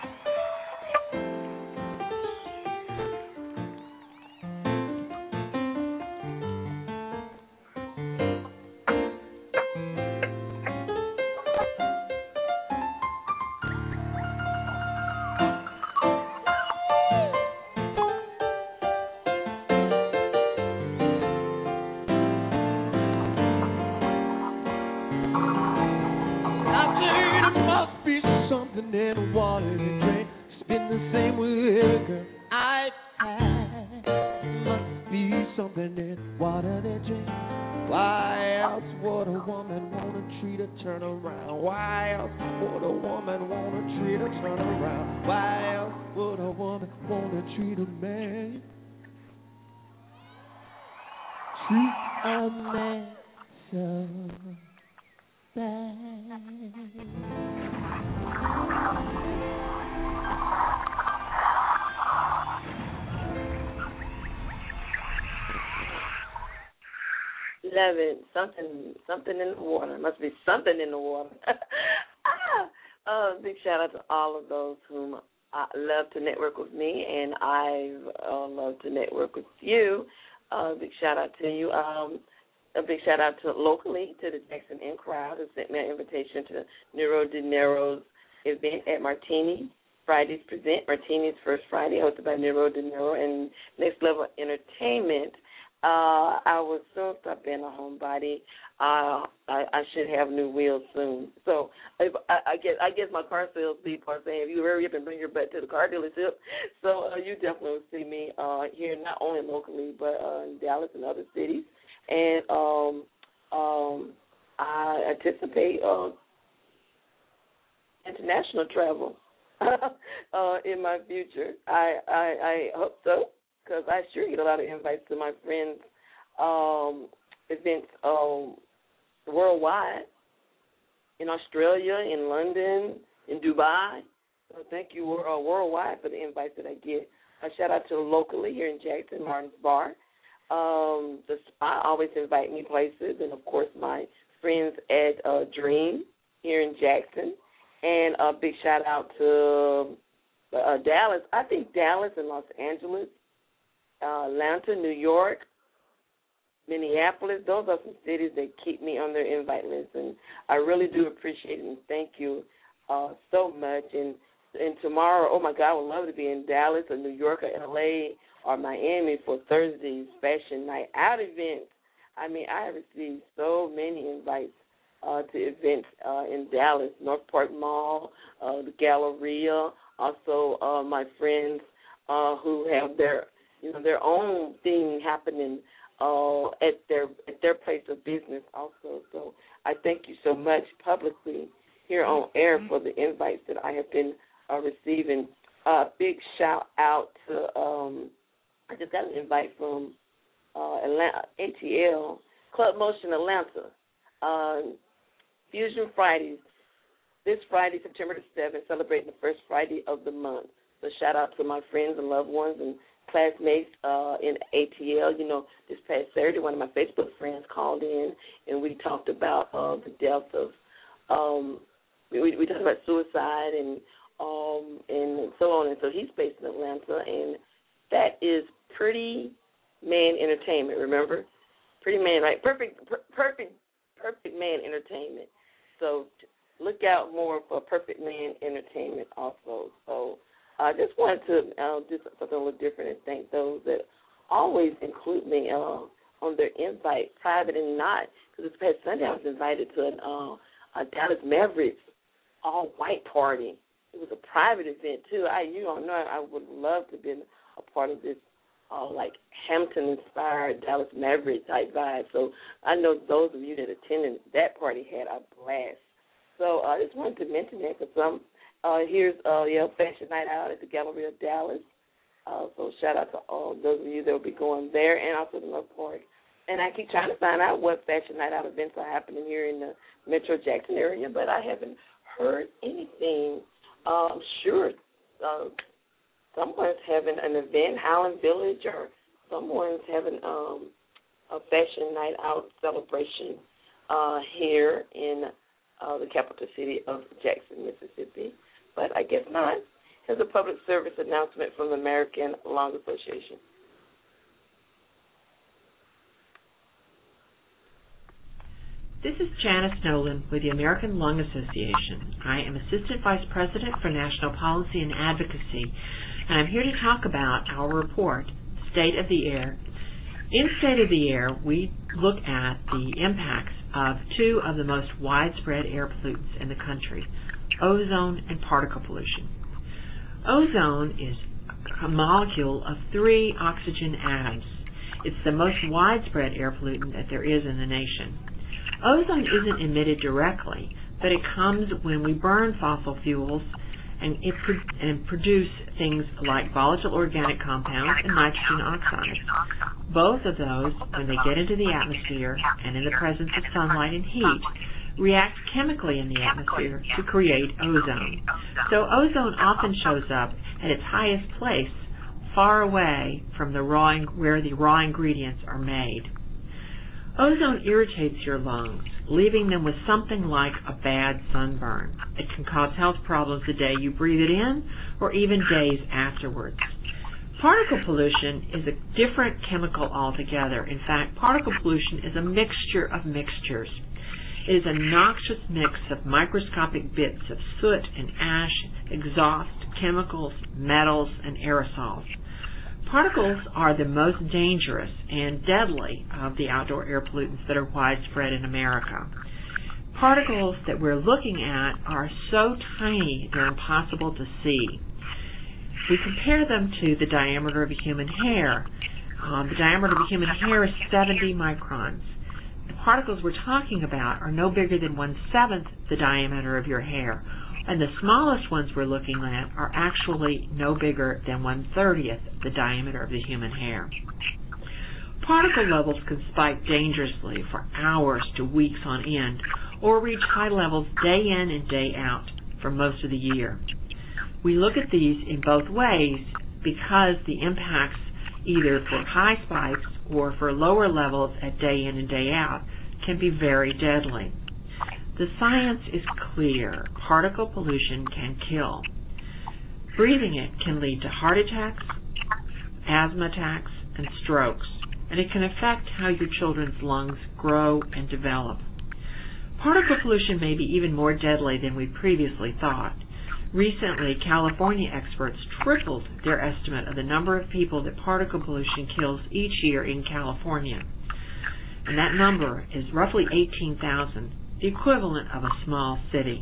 Speaker 2: Eleven, something, something in the water. Must be something in the water. ah, uh, big shout out to all of those whom I love to network with me, and I uh, love to network with you. Uh, big shout out to you. Um, a big shout out to locally to the Jackson In Crowd who sent me an invitation to Nero De Niro's event at Martini. Fridays Present, Martini's First Friday, hosted by Nero De Niro and Next Level Entertainment. Uh, I will soon stop being a homebody. Uh, I, I should have new wheels soon. So if, I, I guess I guess my car sales people are saying, if you hurry up and bring your butt to the car dealership. So uh, you definitely will see me uh, here, not only locally, but uh, in Dallas and other cities. And um, um, I anticipate uh, international travel uh, in my future. I, I, I hope so. Because I sure get a lot of invites to my friends' um, events um, worldwide, in Australia, in London, in Dubai. So thank you uh, worldwide for the invites that I get. A shout out to locally here in Jackson, Martin's Bar. Um, the spot always invite me places, and of course my friends at uh, Dream here in Jackson. And a big shout out to uh, Dallas. I think Dallas and Los Angeles. Uh, Atlanta, New York, Minneapolis, those are some cities that keep me on their invite list, and I really do appreciate it, and thank you uh, so much. And and tomorrow, oh, my God, I would love to be in Dallas or New York or L A or Miami for Thursday's Fashion Night Out events. I mean, I have received so many invites uh, to events uh, in Dallas, North Park Mall, uh, the Galleria, also uh, my friends uh, who have their you know, their own thing happening uh, at their at their place of business also. So I thank you so much publicly here on air for the invites that I have been uh, receiving. A uh, big shout out to, um, I just got an invite from uh, Atlanta, A T L, Club Motion Atlanta, uh, Fusion Fridays, this Friday, September the seventh, celebrating the first Friday of the month. So shout out to my friends and loved ones and classmates uh, in A T L. You know, this past Saturday, one of my Facebook friends called in, and we talked about uh, the death of um, we we, we talked about suicide and um and so on, and so he's based in Atlanta, and that is Pretty Man Entertainment. Remember, Pretty Man, right? Perfect, per- perfect, Perfect Man Entertainment. So look out more for Perfect Man Entertainment also. So I uh, just wanted to uh, do something a little different and thank those that always include me uh, on their invite, private and not. Because this past Sunday I was invited to an, uh, a Dallas Mavericks all-white party. It was a private event, too. I, you don't know, I would love to be a part of this, uh, like, Hampton-inspired Dallas Mavericks-type vibe. So I know those of you that attended that party had a blast. So I uh, just wanted to mention that because um, uh, here's uh, yeah, Fashion Night Out at the Gallery of Dallas. Uh, so shout out to all those of you that will be going there and also the North Park. And I keep trying to find out what Fashion Night Out events are happening here in the Metro Jackson area, but I haven't heard anything. Uh, I'm sure uh, someone's having an event, Highland Village, or someone's having um, a Fashion Night Out celebration uh, here in uh, the capital city of Jackson, Mississippi. But I guess not. Here's a public service announcement from the American Lung Association.
Speaker 9: This is Janice Nolan with the American Lung Association. I am Assistant Vice President for National Policy and Advocacy, and I'm here to talk about our report, State of the Air. In State of the Air, we look at the impacts of two of the most widespread air pollutants in the country, ozone and particle pollution. Ozone is a molecule of three oxygen atoms. It's the most widespread air pollutant that there is in the nation. Ozone isn't emitted directly, but it comes when we burn fossil fuels and, it pro- and produce things like volatile organic compounds and nitrogen oxides. Both of those, when they get into the atmosphere and in the presence of sunlight and heat, react chemically in the atmosphere to create ozone. So ozone often shows up at its highest place, far away from the raw in- where the raw ingredients are made. Ozone irritates your lungs, leaving them with something like a bad sunburn. It can cause health problems the day you breathe it in or even days afterwards. Particle pollution is a different chemical altogether. In fact, particle pollution is a mixture of mixtures. It is a noxious mix of microscopic bits of soot and ash, exhaust, chemicals, metals, and aerosols. Particles are the most dangerous and deadly of the outdoor air pollutants that are widespread in America. Particles that we're looking at are so tiny they're impossible to see. We compare them to the diameter of a human hair. Um, the diameter of a human hair is seventy microns. The particles we're talking about are no bigger than one-seventh the diameter of your hair, and the smallest ones we're looking at are actually no bigger than one-thirtieth the diameter of the human hair. Particle levels can spike dangerously for hours to weeks on end, or reach high levels day in and day out for most of the year. We look at these in both ways because the impacts, either for high spikes or for lower levels at day in and day out, can be very deadly. The science is clear. Particle pollution can kill. Breathing it can lead to heart attacks, asthma attacks, and strokes, and it can affect how your children's lungs grow and develop. Particle pollution may be even more deadly than we previously thought. Recently, California experts tripled their estimate of the number of people that particle pollution kills each year in California. And that number is roughly eighteen thousand, the equivalent of a small city.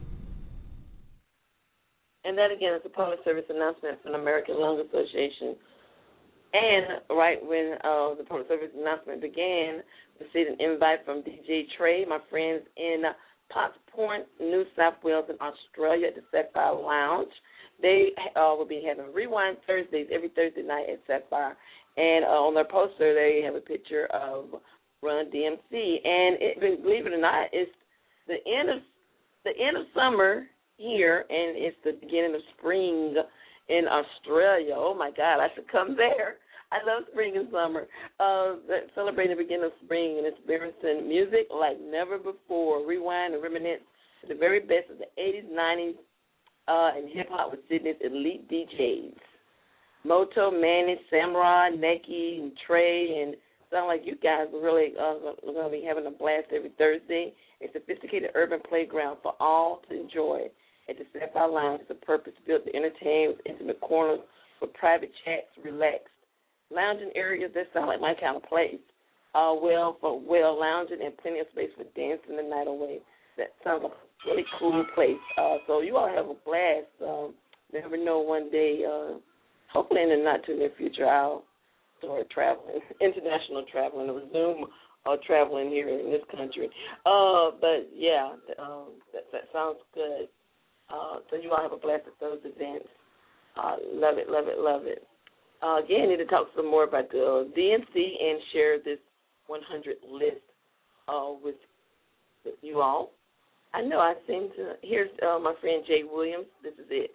Speaker 2: And that, again, is a public service announcement from the American Lung Association. And right when uh, the public service announcement began, we received an invite from D J Trey, my friends in Potts Point, New South Wales, and Australia at the Sapphire Lounge. They uh, will be having Rewind Thursdays every Thursday night at Sapphire. And uh, on their poster, they have a picture of Run D M C. And it, believe it or not, it's the end of the end of summer here, and it's the beginning of spring in Australia. Oh, my God, I should come there. I love spring and summer. Uh, celebrating the beginning of spring and experiencing music like never before. Rewind and reminisce to the very best of the eighties, nineties, uh, and hip-hop with Sydney's elite D Js. Moto, Manny, Samurai, Neki, and Trey, and sound like you guys are really uh, going to be having a blast every Thursday. A sophisticated urban playground for all to enjoy. At the Sapphire Lounge, it's a purpose-built to entertain with intimate corners for private chats, relaxed lounging areas. That sound like my kind of place. Uh, well, for well lounging and plenty of space for dancing the night away. That sounds like a really cool place. Uh, so you all have a blast. Um, never know one day. Uh, hopefully in the not too near future, I'll start traveling, international traveling, or resume uh, traveling here in this country. Uh, but yeah, um, that, that sounds good. Uh, so you all have a blast at those events. Uh, love it, love it, love it. Uh, again, need to talk some more about the uh, D N C and share this one hundred list uh, with, with you all. I know I seem to. Here's uh, my friend Jay Williams. This is it.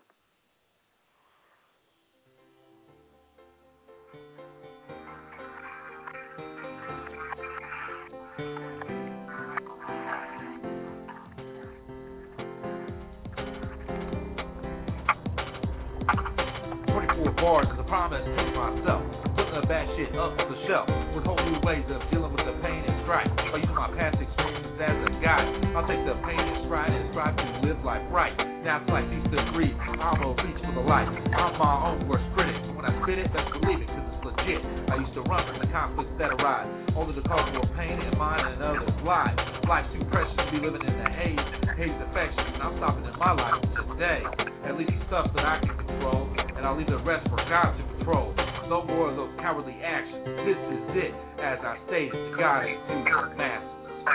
Speaker 10: Bars is a promise to myself, putting the bad shit up on the shelf with whole new ways of dealing with the pain and strife. By using my past experiences as a guide, I'll take the pain and stride and strive to live life right. Now it's like these degrees, I'm a reach for the light. I'm my own worst critic. When I spit it, best believe it, cause it's legit. I used to run from the conflicts that arise, only to cause more pain in mine and others' lives. Life's too precious to be living in the haze, haze affection, and I'm stopping in my life today. At least the stuff that I can control, and I'll leave the rest for God to control. No more of those cowardly actions. This is it, as I stated, to God and to the masses.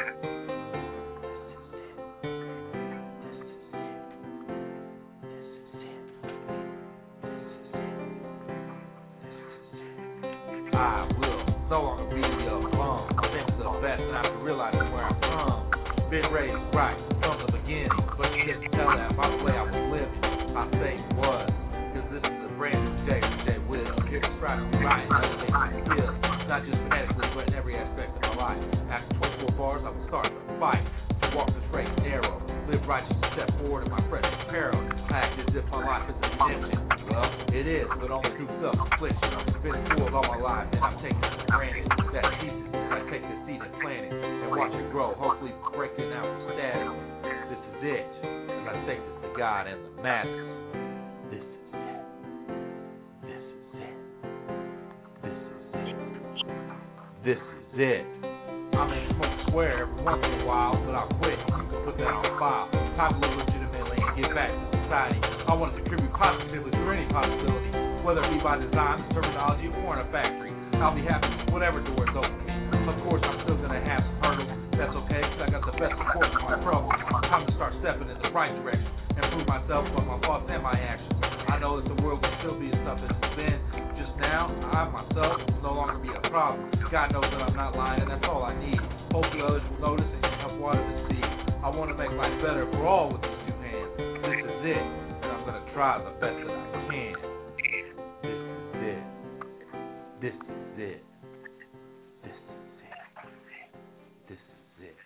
Speaker 10: I will no longer be a bum. Think the best, and I have to realize where I'm from. Been raised right from the beginning, but you didn't tell that by the way I was living. I say was, cause this is a brand new day with Jay Will. Here to try to be right and elevate my skills, not just phonetically, but in every aspect of my life. After twenty-four bars, I will start the fight. Walk the straight and narrow, live righteous and step forward in my precious peril. Act as if my life is a redemption. Well, it is, but only through self-affliction. I've been fooled all my life, and I'm taking it for granted. That thesis, I take the seed and plant it, and watch it grow, hopefully breaking out the static. This is it, as I take this to God and the masses. This is it. This is it. This is it. This is it. I may smoke square every once in a while, but I'll quit. You can put that on file. Time to live legitimately and get back to society. I want to contribute positively through any possibility, whether it be by design, terminology, or in a factory. I'll be happy whatever door is open. Of course, I'm still going to have some hurdles. That's okay, because I got the best support for my troubles. Time to start stepping in the right direction and prove myself by my thoughts and my actions. I know that the world will still be as tough as it's been. Just now, I myself will no longer be a problem. God knows that I'm not lying, and that's all I need. Hopefully others will notice and help water the seed. I want to make life better for all with these two hands. This is it, and I'm going to try the best that I can. This is it. This is it. This is it. This is it.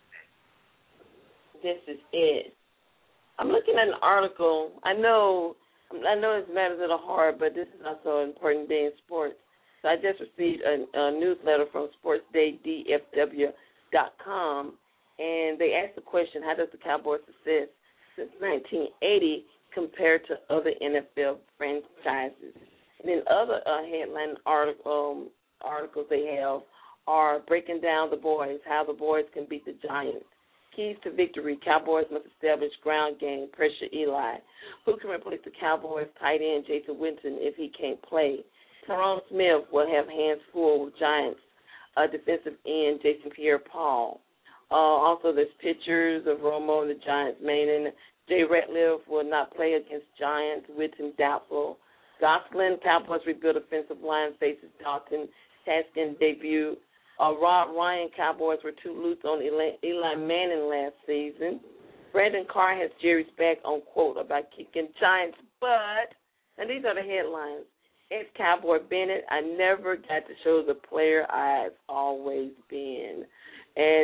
Speaker 2: This is it. I'm looking at an article. I know I know it's matters of the heart, but this is also an important day in sports. So I just received a, a newsletter from sports day D F W dot com, and they asked the question, how does the Cowboys' success since nineteen eighty compare to other N F L franchises? And then other uh, headline article, um, articles they have are breaking down the boys, how the boys can beat the Giants. Keys to victory, Cowboys must establish ground game, pressure Eli. Who can replace the Cowboys tight end Jason Witten if he can't play? Tyrone Smith will have hands full with Giants uh, defensive end Jason Pierre-Paul. Uh, also, there's pictures of Romo and the Giants main, and Jay Ratliff will not play against Giants. Witten doubtful. Gosselin, Cowboys rebuild offensive line, faces Dalton Haskins debut. Uh, Rob Ryan, Cowboys were too loose on Eli, Eli Manning last season. Brandon Carr has Jerry's back on quote about kicking Giants' butt. And these are the headlines. Ex-Cowboy Bennett, I never got to show the player I've always been. And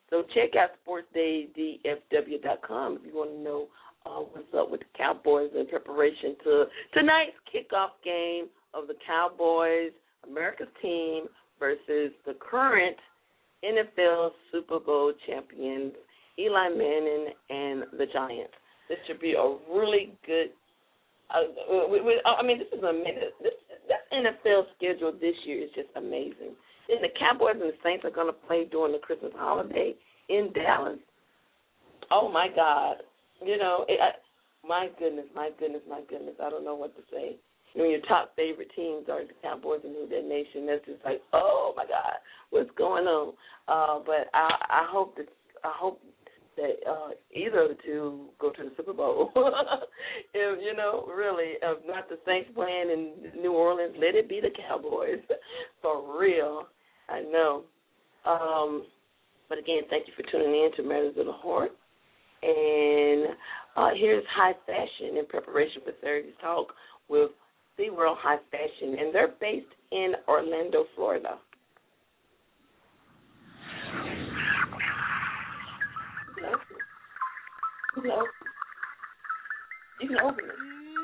Speaker 2: So check out sports day d f w dot com if you want to know uh, what's up with the Cowboys in preparation to tonight's kickoff game of the Cowboys, America's team, versus the current N F L Super Bowl champions, Eli Manning and the Giants. This should be a really good uh, we, we, I mean, this is amazing. This, this N F L schedule this year is just amazing. And the Cowboys and the Saints are going to play during the Christmas holiday in Dallas. Oh, my God. You know, it, I, my goodness, my goodness, my goodness. I don't know what to say. You know, your top favorite teams are the Cowboys and Who Dat Nation. That's just like, oh, my God, what's going on? Uh, but I, I hope that I hope that uh, either of the two go to the Super Bowl. If, you know, really, if not the Saints playing in New Orleans, let it be the Cowboys. For real. I know. Um, but, again, thank you for tuning in to Matters of the Heart. And uh, here's High Fashion in preparation for Saturday's talk with SeaWorld High Fashion. And they're based in Orlando, Florida. You can open it. You can open it.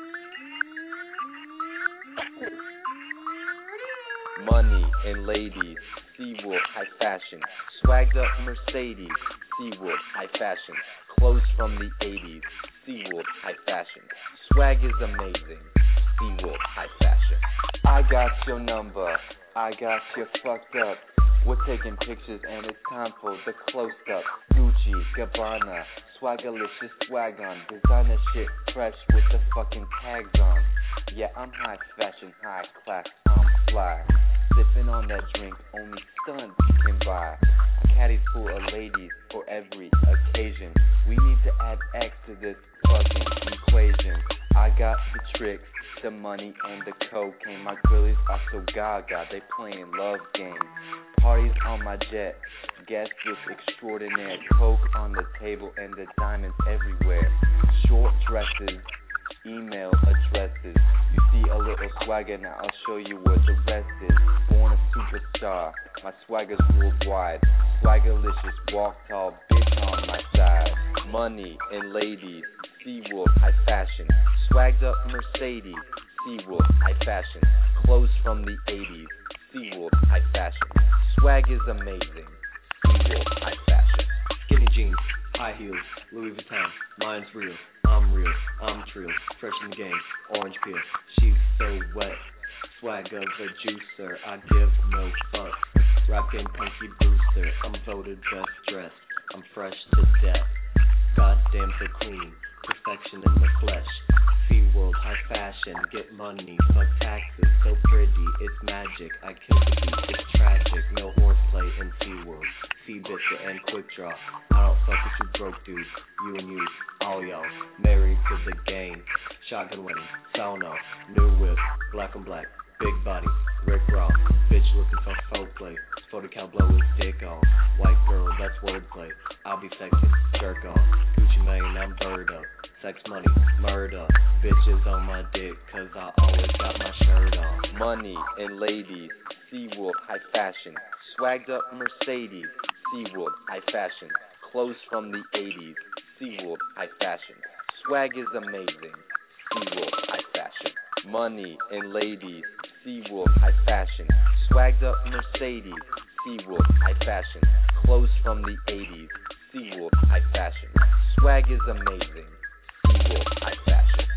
Speaker 11: Money and ladies, SeaWorld High Fashion. Swagged up Mercedes, SeaWorld High Fashion. Clothes from the eighties, SeaWorld High Fashion. Swag is amazing, SeaWorld High Fashion. I got your number, I got you fucked up. We're taking pictures and it's time for the close-up. Gucci, Gabbana, Swagalicious swag on. Designer shit fresh with the fucking tags on. Yeah, I'm high fashion, high class, I'm fly. Sipping on that drink only stunts can buy. A caddy full of ladies for every occasion. We need to add X to this fucking equation. I got the tricks, the money, and the cocaine. My girlies are so gaga, they playing love games. Parties on my jet, guests with extraordinaire. Coke on the table and the diamonds everywhere. Short dresses, email addresses. You see a little swagger, now I'll show you what the rest is. Born a superstar, my swagger's worldwide. Swaggerlicious, walk tall, bitch on my side. Money and ladies, SeaWorld High Fashion. Swagged up Mercedes, SeaWorld High Fashion. Clothes from the eighties, SeaWorld High Fashion. Swag is amazing, SeaWorld High Fashion.
Speaker 12: Skinny jeans, high heels, Louis Vuitton, mine's real, I'm real, I'm trill, fresh in the game, orange peel, she's so wet, swag of a juicer, I give no fucks, rockin' Punky Brewster, I'm voted best dressed, I'm fresh to death, goddamn so clean, perfection in the flesh, SeaWorld High Fashion, get money, fuck taxes, so pretty, it's magic, I kill the beat, it's tragic, no horseplay in SeaWorld, Sea-Bitcher and Quick Draw, I don't fuck with you broke dudes, you and you, all y'all, married to the game, shotgun winning, sauna, new whip, black and black, big body, Rick Ross, bitch looking for folk play, photo count blow his dick off, white girl, that's wordplay, I'll be sexy, jerk off, Gucci Mane, I'm bird up, sex, money, murder, bitches on my dick, cause I always got my shirt on.
Speaker 11: Money and ladies, SeaWorld High Fashion. Swagged up Mercedes, SeaWorld High Fashion. Clothes from the eighties, SeaWorld High Fashion. Swag is amazing, SeaWorld High Fashion. Money and ladies, SeaWorld High Fashion. Swagged up Mercedes, SeaWorld High Fashion. Clothes from the eighties, SeaWorld High Fashion. Swag is amazing, SeaWorld High Fashion.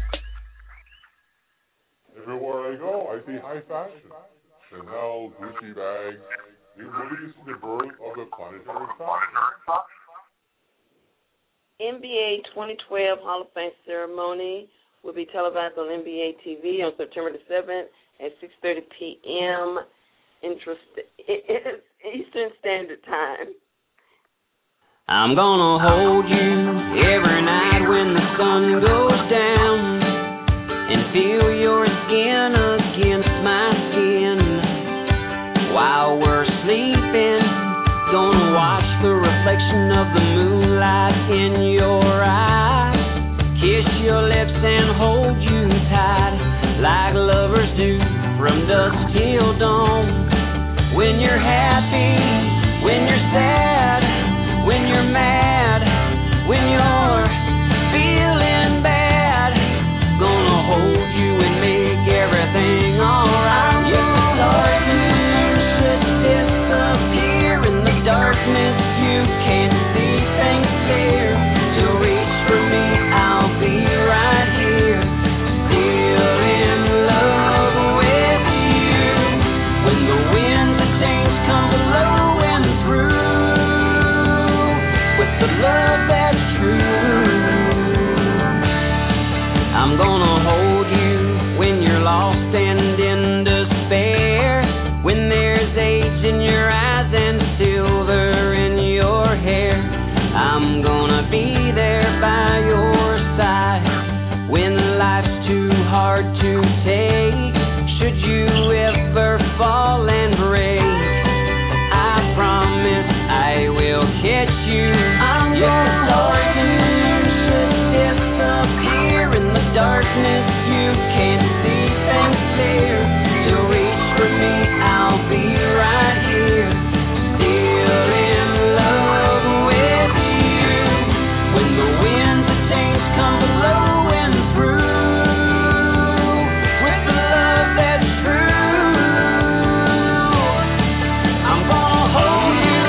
Speaker 13: Everywhere I go, I see high fashion. Chanel, Gucci bags. You really see the birth of the planetary fashion.
Speaker 2: N B A twenty twelve Hall of Fame ceremony will be televised on N B A T V on September the seventh at six thirty p.m. Eastern Standard Time.
Speaker 14: I'm gonna hold you every night when the sun goes down and feel your skin against my skin while we're sleeping. Gonna watch the reflection of the moonlight in your eyes, kiss your lips and hold you tight like lovers do from dusk till dawn. When you're happy, when you're sad, when hard to take. Should you ever fall and break, I promise I will catch you. I'm yes, gonna hold you. Should disappear in the darkness, you can't see things clear. You'll reach for me, I'll be right here. Still in love with you. When the winds of change come blowing through, with the love that's true, I'm gonna hold you.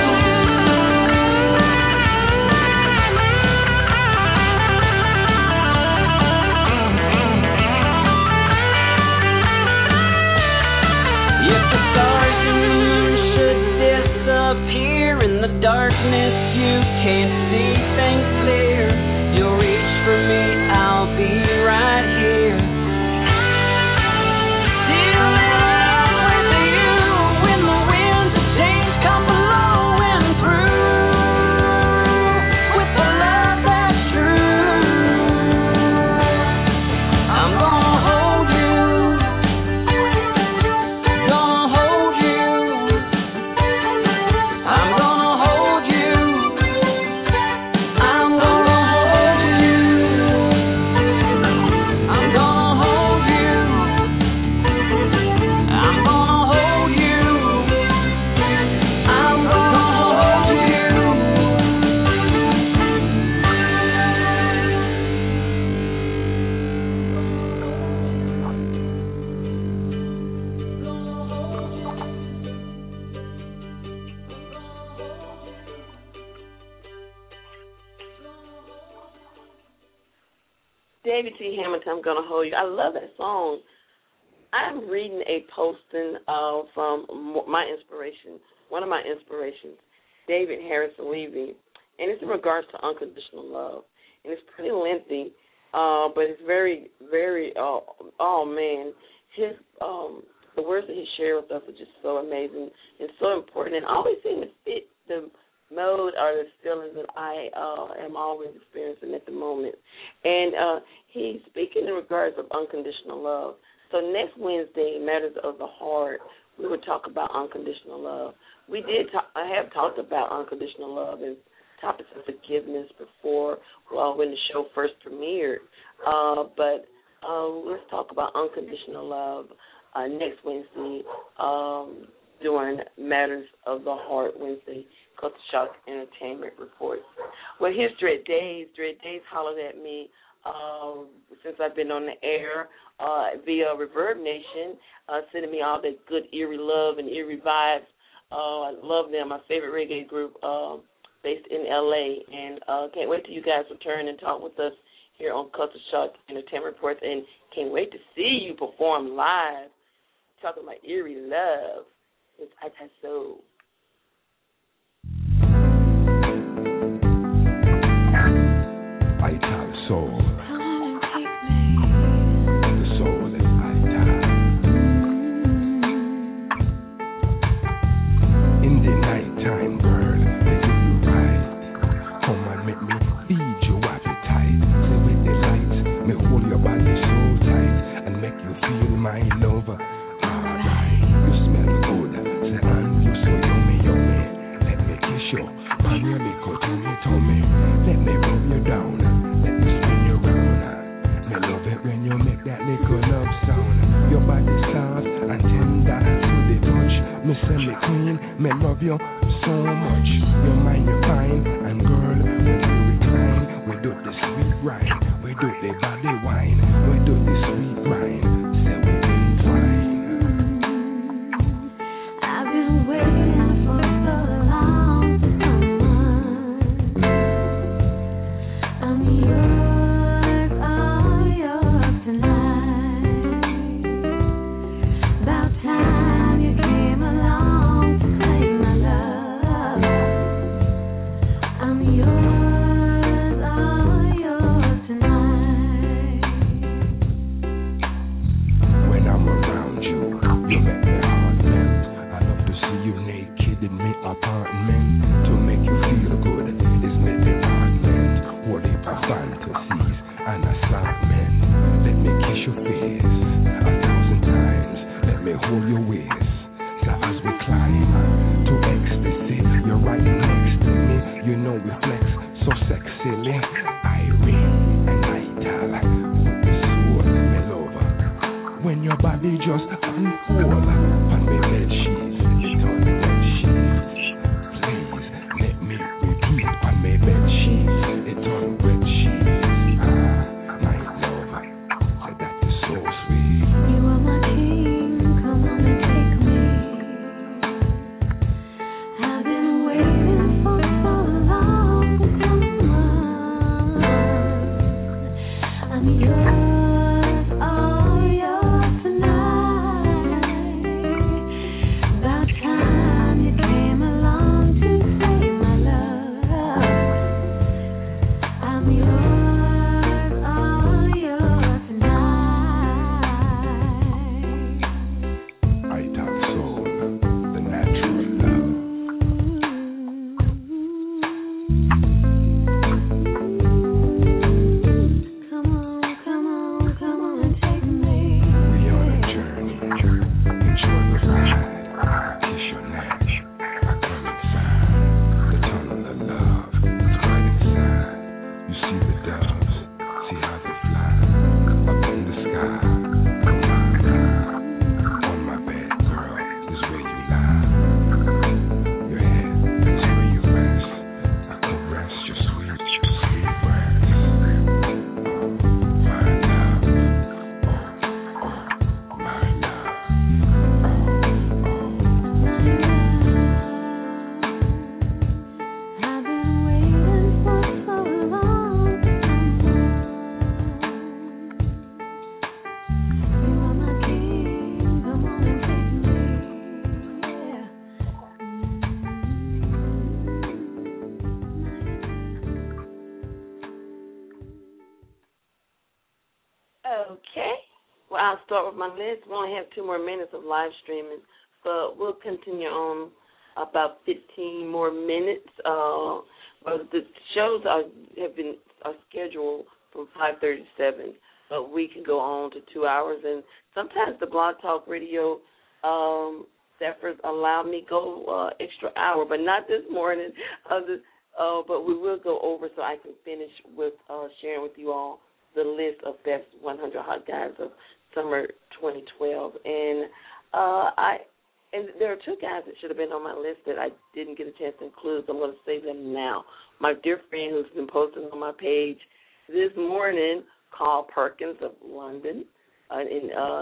Speaker 14: If the stars and the moon should disappear in the darkness, you can't see things clear. You'll reach for me, I'll be right here. Still in love with you. When the winds of change come blowing through, with the love that's true, I'm gonna hold you. Gonna hold you. I'm gonna hold you. I'm gonna hold you. I'm gonna hold you. I'm gonna hold you. I'm gonna hold you.
Speaker 2: David T. Hamilton, I'm gonna hold you. I love that song. I'm reading a posting uh, from m- my inspiration, one of my inspirations, David Harrison Levy, and it's in regards to unconditional love. And it's pretty lengthy, uh, but it's very, very, uh, oh man, his um, the words that he shared with us are just so amazing and so important, and always seem to fit the mode or the feelings that I uh, am always experiencing at the moment. And uh, he's speaking in regards of unconditional love. So next Wednesday, Matters of the Heart, we will talk about unconditional love. We did talk, I have talked about unconditional love and topics of forgiveness before, well, when the show first premiered. Uh, but uh, let's talk about unconditional love uh, next Wednesday um, during Matters of the Heart Wednesday. Culture Shock Entertainment Reports. Well, here's Dread Days. Dread Days hollered at me uh, since I've been on the air uh, via Reverb Nation, uh, sending me all that good eerie love and eerie vibes. Uh, I love them. My favorite reggae group uh, based in L A. And uh, can't wait till you guys return and talk with us here on Culture Shock Entertainment Reports. And can't wait to see you perform live. Talking about eerie love. It's I T So.
Speaker 15: Ital soul. The soul is Ital. In the night time, girl, they do you right. Come and make me feed your appetite. Play with the light, me hold your body so tight and make you feel my love. Alright, you smell good, say and you so yummy, yummy. Let me kiss you, pan your little tummy, tummy. Let me rub you down. When you make that little love sound, your body soft and tender to the touch. Me say me queen, me love you so much. Your mind you fine, and girl, when we recline, we do the sweet rhyme, we do the body wine, we do the sweet rhyme. Say we been fine.
Speaker 16: I've been waiting for so long for someone. I'm yours.
Speaker 15: When your body just unfold on me bed sheets, it on bed sheets. Please let me repeat on me bed sheets, it on bed sheets. Ah, my love, so that is so sweet.
Speaker 16: You are my king, come on and take me. I've been waiting for so long to come on. I'm yours, all yours tonight. About time you came along to save my love. I'm yours, all yours tonight.
Speaker 15: I talk soul, the natural love.
Speaker 16: Come on, come on, come on and take me.
Speaker 15: We on a journey, enjoy the ride. Kiss your neck, I come inside. The tunnel of love is right inside. You see the doves, see how they fly up in the sky. Come on, on my bed, girl, is where you lie. Your head is where you rest. I caress your sweet, sweet breath. My love, oh, oh, my love.
Speaker 16: I've been waiting for so long to come on. You are my king, come on and take me. Yeah.
Speaker 2: Okay. Well, I'll start with my list. We only have two more minutes of live streaming, so we'll continue on about fifteen more minutes. Uh, but the shows are have been are scheduled from five thirty to seven, but we can go on to two hours. And sometimes the Blog Talk Radio um, staffers allow me go uh, extra hour, but not this morning. Uh, this, uh, but we will go over so I can finish with uh, sharing with you all the list of best one hundred hot guys of summer twenty twelve. And uh, I and there are two guys that should have been on my list that I didn't get a chance to include, so I'm going to save them now. My dear friend who's been posting on my page this morning, Carl Perkins of London, uh, and uh,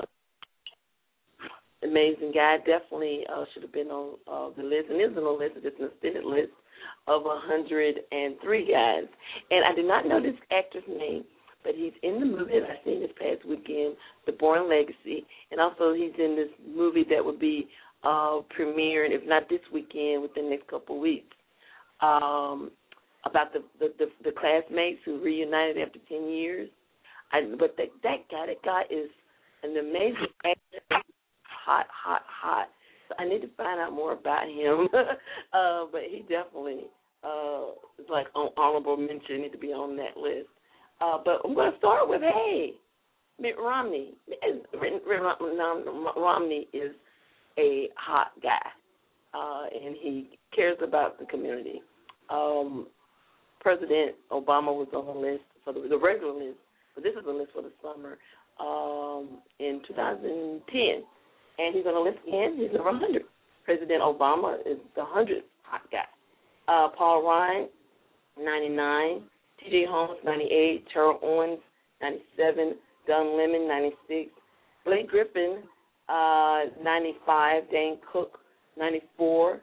Speaker 2: amazing guy, definitely uh, should have been on uh, the list, and isn't on the list, it's just an extended list of one hundred three guys. And I did not know this actor's name, but he's in the movie that I seen this past weekend, The Bourne Legacy, and also he's in this movie that would be uh, premiering, if not this weekend, within the next couple of weeks, um, about the, the, the, the classmates who reunited after ten years. I, but that, that guy, that guy is an amazing actor, hot, hot, hot. So I need to find out more about him. uh, but he definitely uh, is like on honorable mention, need to be on that list. Uh, but I'm going to start with, hey, Mitt Romney. Mitt Romney is a hot guy, uh, and he cares about the community. Um, President Obama was on the list, for the, the regular list, but this is the list for the summer, um, in two thousand ten. And he's on the list again. He's number one hundred. President Obama is the one hundredth hot guy. Uh, Paul Ryan, ninety-nine. T J Holmes, ninety-eight. Terrell Owens, ninety-seven. Don Lemon, ninety-six. Blake Griffin, uh, ninety-five. Dane Cook, ninety-four.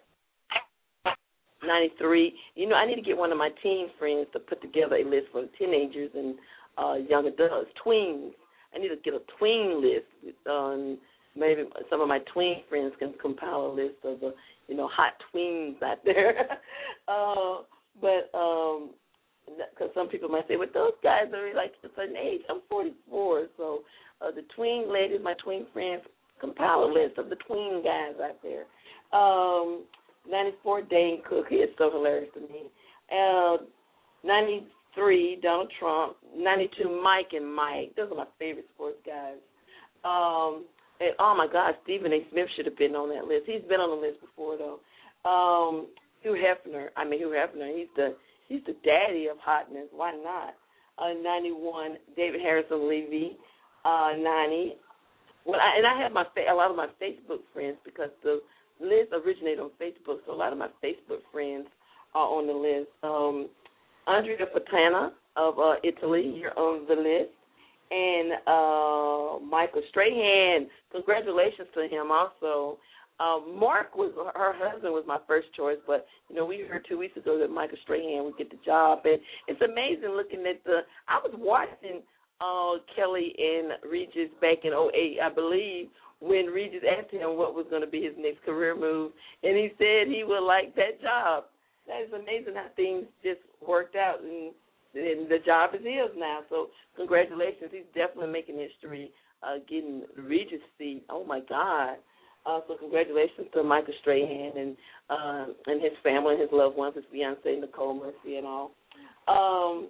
Speaker 2: ninety-three. You know, I need to get one of my teen friends to put together a list for teenagers and uh, young adults, tweens. I need to get a tween list. Um, maybe some of my tween friends can compile a list of the, you know, hot tweens out there. uh, but um, because some people might say, well, those guys are like a certain age. I'm forty-four, so uh, the tween ladies, my tween friends, compile a list of the tween guys out there. Um, ninety-four, Dane Cook. He is so hilarious to me. Uh, ninety-three, Donald Trump. ninety-two, Mike and Mike. Those are my favorite sports guys. Um, and, oh, my God, Stephen A. Smith should have been on that list. He's been on the list before, though. Um, Hugh Hefner. I mean, Hugh Hefner, he's the he's the daddy of hotness. Why not? Uh, ninety-one, David Harrison Levy. Uh, ninety, Well, I, and I have my a lot of my Facebook friends because the list originated on Facebook, so a lot of my Facebook friends are on the list. Um, Andrea Fontana of uh, Italy, you're on the list. And uh, Michael Strahan, congratulations to him also. Um, Mark was her husband was my first choice, but you know we heard two weeks ago that Michael Strahan would get the job, and it's amazing looking at the. I was watching uh, Kelly and Regis back in oh eight, I believe, when Regis asked him what was going to be his next career move, and he said he would like that job. That is amazing how things just worked out, and, and the job is his now. So congratulations, he's definitely making history, uh, getting Regis' seat. Oh my God. Uh, so congratulations to Michael Strahan and uh, and his family and his loved ones, his fiancée, Nicole Murphy, and all. Um,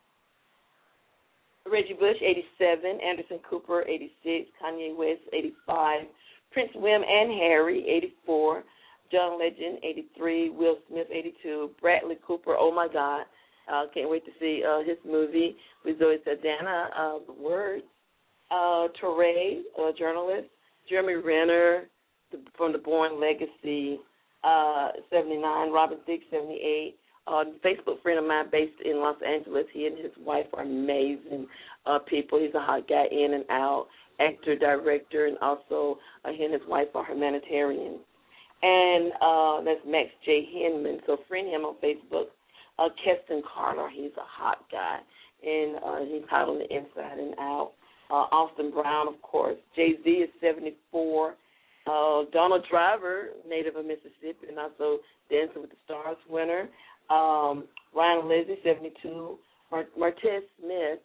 Speaker 2: Reggie Bush, eighty-seven. Anderson Cooper, eighty-six. Kanye West, eighty-five. Prince William and Harry, eighty-four. John Legend, eighty-three. Will Smith, eighty-two. Bradley Cooper, oh my God. Uh, can't wait to see uh, his movie with Zoe Saldana, uh, The Word. Uh, Teray, a journalist. Jeremy Renner, from the Born Legacy, uh, seventy-nine, Robin Thicke, seventy-eight. Uh, Facebook friend of mine based in Los Angeles. He and his wife are amazing uh, people. He's a hot guy in and out, actor, director, and also uh, he and his wife are humanitarians. And uh, that's Max J. Hinman. So friend him on Facebook. Uh, Keston Carter, he's a hot guy, and uh, he's hot on the inside and out. Uh, Austin Brown, of course. Jay-Z is seventy-four. Uh, Donald Driver, native of Mississippi, and also Dancing with the Stars winner. Um, Ryan Leslie, seventy-two. Mar- Martez Smith,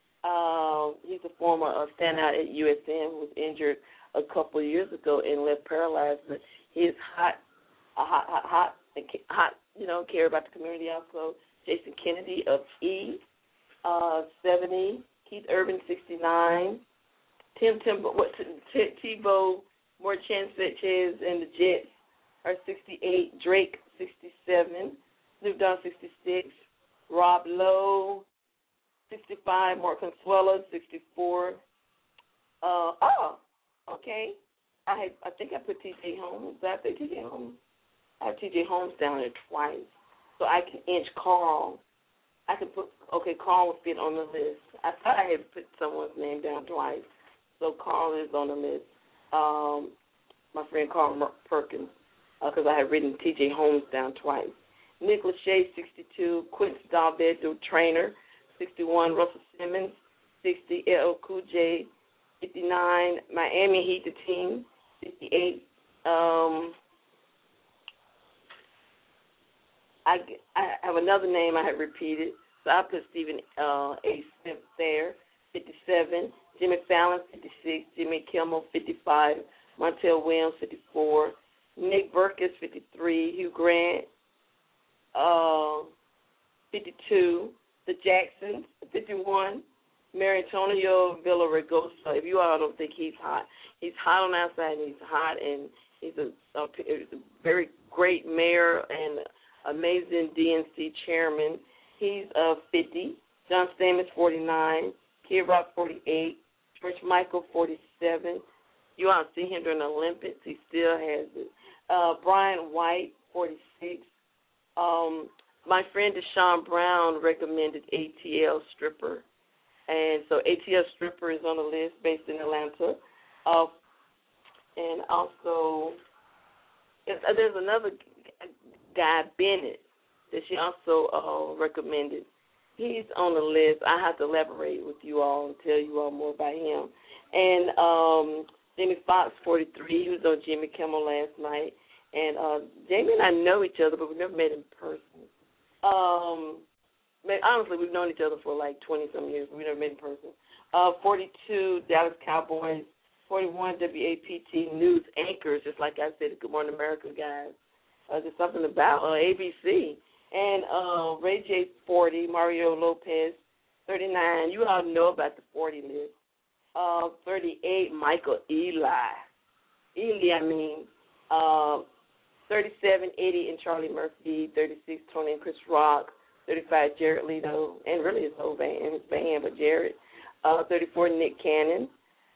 Speaker 2: uh, he's a former uh, standout at U S M who was injured a couple of years ago and left paralyzed. But he's hot, uh, hot, hot, hot, hot, you know, care about the community also. Jason Kennedy of E, uh, seventy. Keith Urban, sixty-nine. Tim Timbo, what, T- Tebow, Morchan Sanchez and the Jets are sixty-eight. Drake, sixty-seven. Snoop Dogg, sixty-six. Rob Lowe, sixty-five. Mark Consuelo, sixty-four. Uh, oh, okay. I had, I think I put T J Holmes. Did I say T J Holmes? I have T J Holmes down there twice. So I can inch Carl. I can put, okay, Carl will fit on the list. I thought I had put someone's name down twice. So Carl is on the list. Um, my friend Carl Mer- Perkins, because uh, I had written T J Holmes down twice. Nick Lachey, sixty-two. Quincy David, the trainer, sixty-one. Russell Simmons, sixty. L L Cool J, fifty-nine. Miami Heat, the team, fifty-eight. Um, I, I have another name I had repeated, so I put Stephen uh, A. Smith there, fifty-seven. Jimmy Fallon, fifty-six. Jimmy Kimmel, fifty-five. Montel Williams, fifty-four. Nick Burkus, fifty-three. Hugh Grant, uh, fifty-two. The Jacksons, fifty-one. Mary Antonio Villaraigosa. If you all don't think he's hot, he's hot on the outside and he's hot, and he's a, a, a very great mayor and amazing D N C chairman. He's uh, fifty. John Stamos, forty-nine. Kid Rock, forty-eight. George Michael, forty-seven. You all see him during the Olympics. He still has it. Uh, Brian White, forty-six. Um, my friend Deshaun Brown recommended A T L Stripper. And so A T L Stripper is on the list based in Atlanta. Uh, and also, there's another guy, Bennett, that she also uh, recommended. He's on the list. I have to elaborate with you all and tell you all more about him. And um, Jamie Foxx, forty-three. He was on Jimmy Kimmel last night. And uh, Jamie and I know each other, but we've never met in person. Um, honestly, we've known each other for like twenty-some years, but we've never met in person. Uh, forty-two, Dallas Cowboys. forty-one, W A P T News anchors, just like I said, the Good Morning America guys. Uh, there's something about uh, A B C. And uh, Ray J, forty. Mario Lopez, thirty-nine. You all know about the forty list. Uh, thirty-eight, Michael Eli. Eli, I mean. Uh, thirty-seven, Eddie and Charlie Murphy. thirty-six, Tony and Chris Rock. thirty-five, Jared Leto. And really his whole band, his band, but Jared. Uh, thirty-four, Nick Cannon.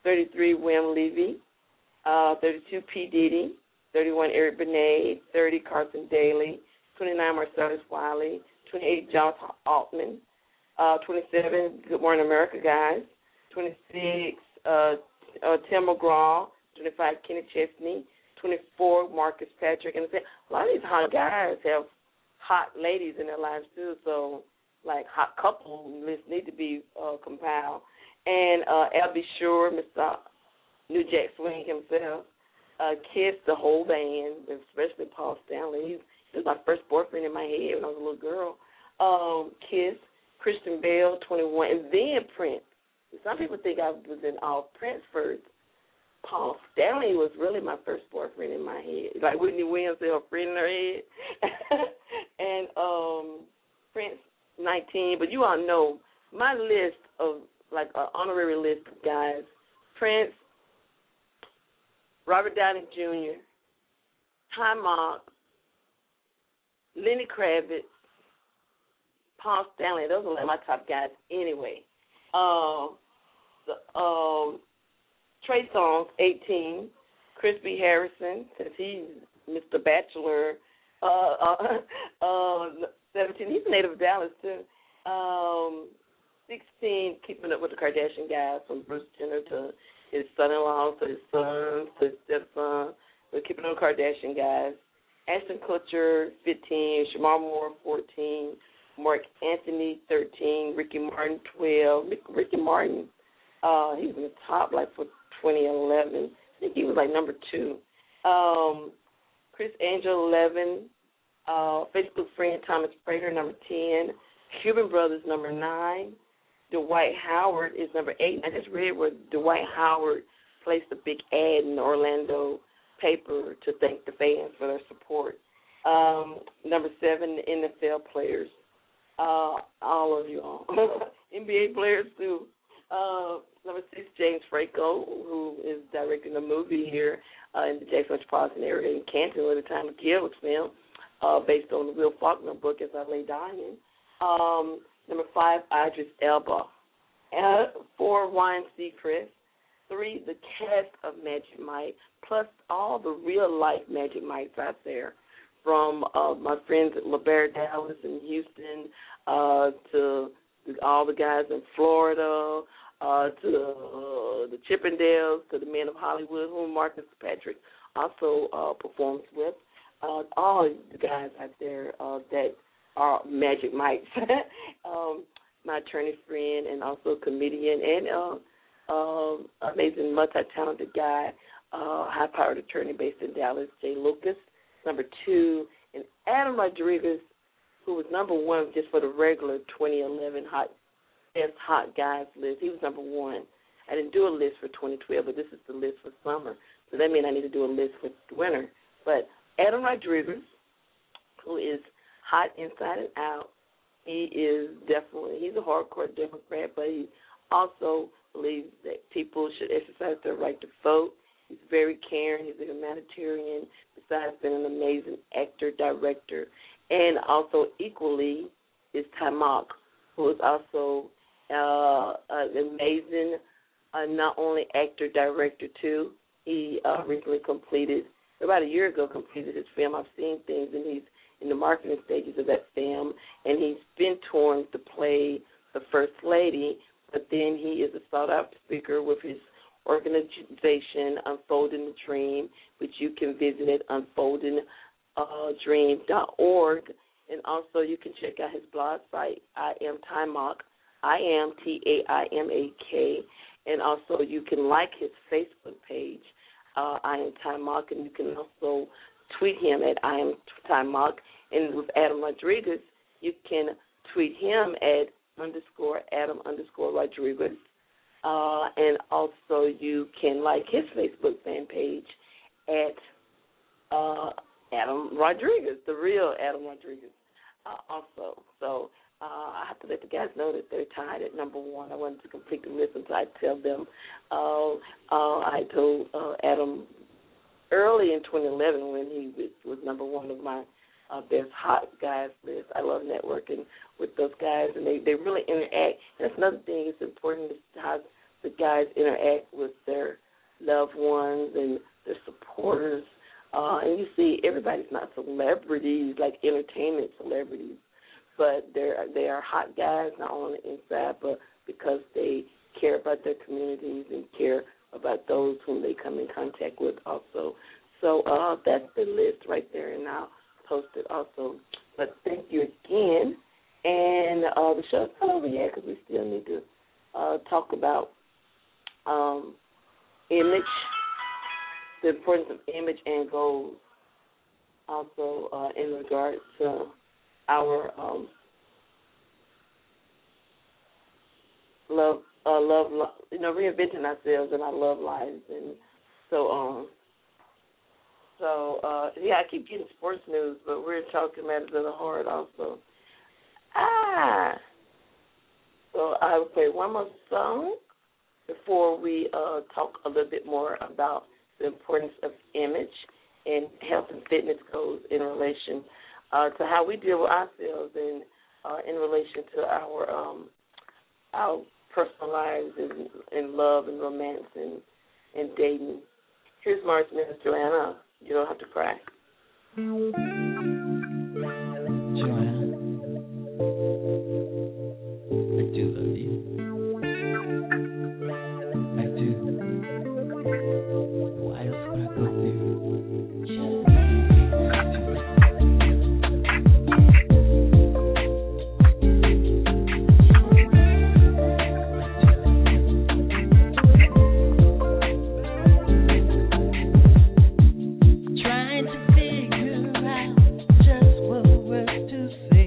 Speaker 2: thirty-three, William Levy. Uh, thirty-two, P. Diddy. thirty-one, Eric Benet. thirty, Carson Daly. twenty-nine, Marcellus Wiley. twenty-eight, Josh Altman. Uh, twenty-seven, Good Morning America, guys. twenty-six, uh, uh, Tim McGraw. twenty-five, Kenny Chesney. twenty-four, Marcus Patrick. And a lot of these hot guys have hot ladies in their lives, too. So, like, hot couple lists need to be uh, compiled. And uh, Al B. Sure, Mister New Jack Swing himself. Uh, Kiss, the whole band, especially Paul Stanley. He's, he was my first boyfriend in my head when I was a little girl. Um, Kiss, Christian Bale, twenty-one, and then Prince. Some people think I was in all Prince first. Paul Stanley was really my first boyfriend in my head. Like Whitney Williams had a friend in her head. and um, Prince, nineteen. But you all know my list of, like, an honorary list of guys. Prince, Robert Downey Junior, Ty Mock, Lenny Kravitz, Paul Stanley. Those are like my top guys anyway. Uh, the, um, Trey Songz, eighteen. Chris B. Harrison, since he's Mister Bachelor, uh, uh, uh, seventeen. He's a native of Dallas, too. Um, sixteen, Keeping Up with the Kardashian Guys, from Bruce Jenner to his son-in-law, to his son, to his stepson. We're Keeping Up with the Kardashian Guys. Ashton Kutcher, fifteen. Shamar Moore, fourteen. Mark Anthony, thirteen. Ricky Martin, twelve. Ricky Martin, uh, he was in the top, like, for twenty eleven. I think he was, like, number two. Um, Chris Angel, eleven. Uh, Facebook friend Thomas Prater, number ten. Cuban Brothers, number nine. Dwight Howard is number eight. I just read where Dwight Howard placed a big ad in the Orlando paper to thank the fans for their support. Um, number seven, the N F L players. Uh, all of you all. N B A players, too. Uh, number six, James Franco, who is directing a movie here uh, in the Jackson Metropolitan area in Canton, where The Time to Kill was filmed, uh, based on the Will Faulkner book, As I Lay Dying. Um, number five, Idris Elba. Uh, four, Ryan Seacrest. Three, the cast of Magic Mike, plus all the real-life Magic Mikes out there, from uh, my friends at LaBear Dallas in Houston uh, to all the guys in Florida, uh, to uh, the Chippendales, to the Men of Hollywood, whom Marcus Patrick also uh, performs with. Uh, all the guys out there uh, that are Magic Mikes. um, my attorney friend and also comedian and uh, uh, amazing multi-talented guy, uh, high-powered attorney based in Dallas, Jay Lucas. Number two, and Adam Rodriguez, who was number one just for the regular twenty eleven Hot Best Hot Guys list. He was number one. I didn't do a list for twenty twelve, but this is the list for summer. So that means I need to do a list for winter. But Adam Rodriguez, who is hot inside and out, he is definitely, he's a hardcore Democrat, but he also believes that people should exercise their right to vote. He's very caring. He's a humanitarian, besides being an amazing actor, director. And also equally is Ty Mock, who is also uh, an amazing, uh, not only actor, director, too. He uh, recently completed, about a year ago, completed his film, I've Seen Things, and he's in the marketing stages of that film. And he's been touring to play the First Lady, but then he is a sought-out speaker with his organization, Unfolding the Dream, which you can visit at unfolding dream dot org. And also you can check out his blog site, I Am Ty Mock, I am T A I M A K. And also you can like his Facebook page, uh, I Am Ty Mock, and you can also tweet him at I Am Ty Mock. And with Adam Rodriguez, you can tweet him at underscore Adam underscore Rodriguez. Uh, and also you can like his Facebook fan page at uh, Adam Rodriguez, the real Adam Rodriguez uh, also. So uh, I have to let the guys know that they're tied at number one. I wanted to complete the list until I tell them. Uh, uh, I told uh, Adam early in twenty eleven when he was, was number one of my uh, best hot guys list. I love networking with those guys, and they, they really interact. And that's another thing. It's important how the guys interact with their loved ones and their supporters. Uh, and you see, everybody's not celebrities, like entertainment celebrities, but they're they are hot guys, not only inside, but because they care about their communities and care about those whom they come in contact with also. So uh, that's the list right there, and I'll post it also. But thank you again. And uh, the show's not over yet because we still need to uh, talk about um, image, the importance of image and goals. Also, uh, in regards to our um, love, uh, love, love, you know, reinventing ourselves in our love lives, and so on. So, uh, yeah, I keep getting sports news, but we're talking matters of the heart also. Ah, so I will play one more song before we uh, talk a little bit more about the importance of image and health and fitness goals in relation uh, to how we deal with ourselves and uh, in relation to our um, our personal lives and, and love and romance and, and dating. Here's March Mills, Joanna. You don't have to cry.
Speaker 3: Joanna, I do love you. I do. Why else would I go through?
Speaker 16: Trying to figure out just what words to say.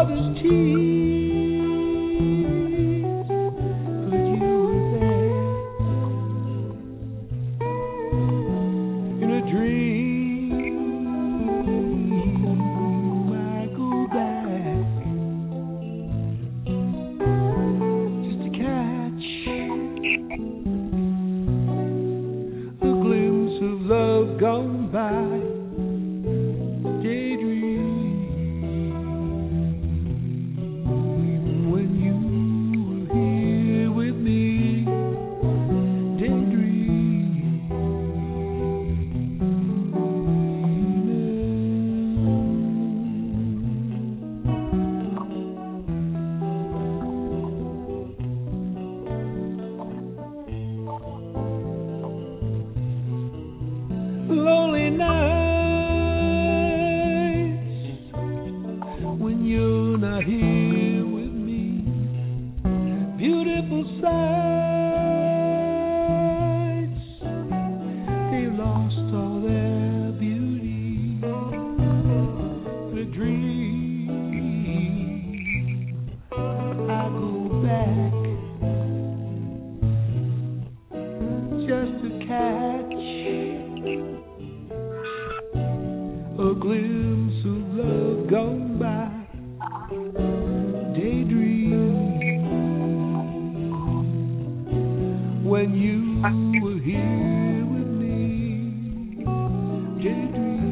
Speaker 4: others' tears, but you were there in a dream. I go back just to catch a glimpse of love gone by. Lonely nights when you're not here with me. Beautiful sights, they've lost all their beauty. In a dream, I go back just to catch a glimpse of love gone by. Daydream when you were here with me. Daydream.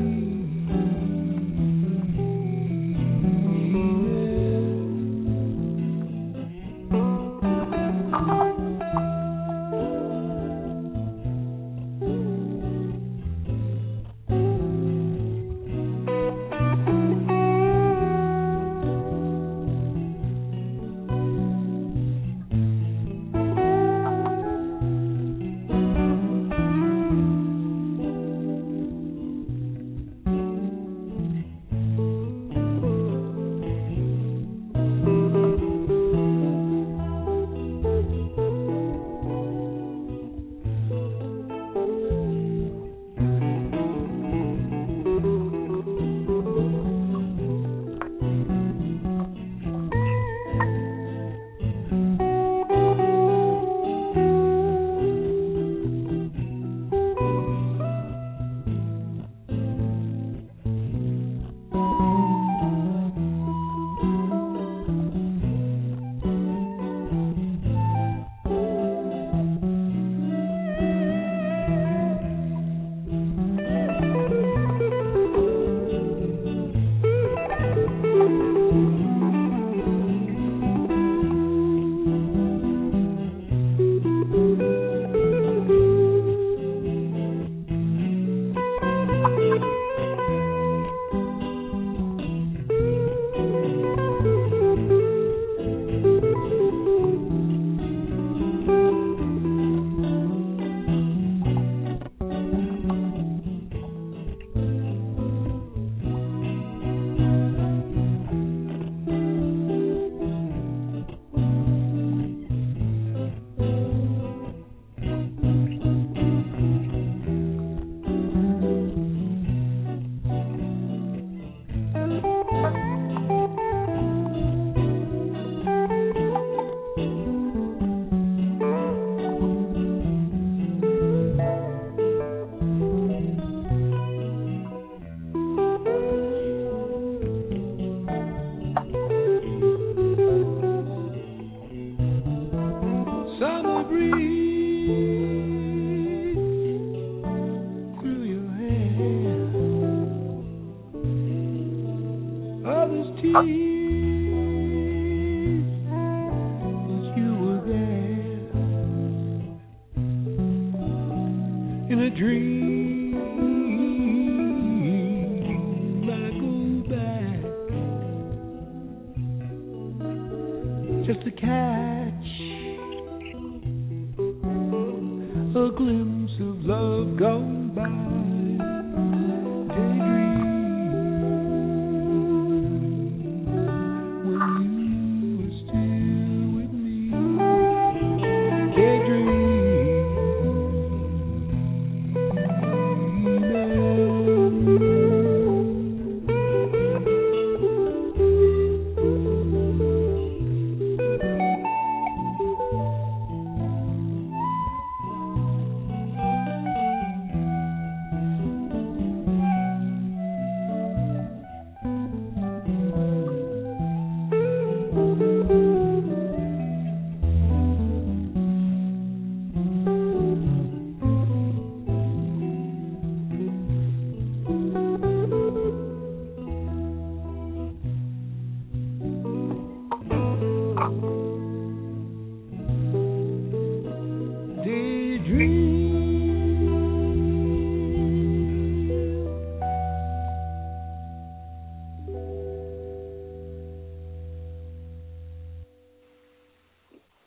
Speaker 4: In a dream, I go back just to catch a glimpse of love gone by. Daydream.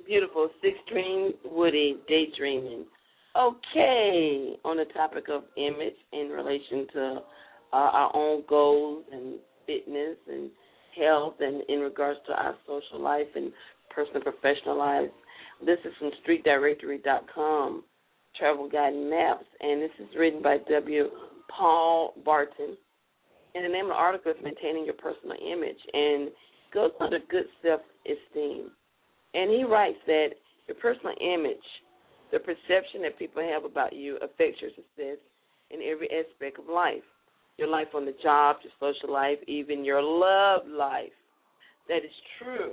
Speaker 2: Beautiful. Six String Woody, Daydreaming. Okay, on the topic of image in relation to uh, our own goals and fitness and health and in regards to our social life and personal and professional lives. This is from street directory dot com, Travel Guide and Maps, and this is written by W. Paul Barton. And the name of the article is Maintaining Your Personal Image, and goes under good self-esteem. And he writes that your personal image, the perception that people have about you, affects your success in every aspect of life. Your life on the job, your social life, even your love life. That is true.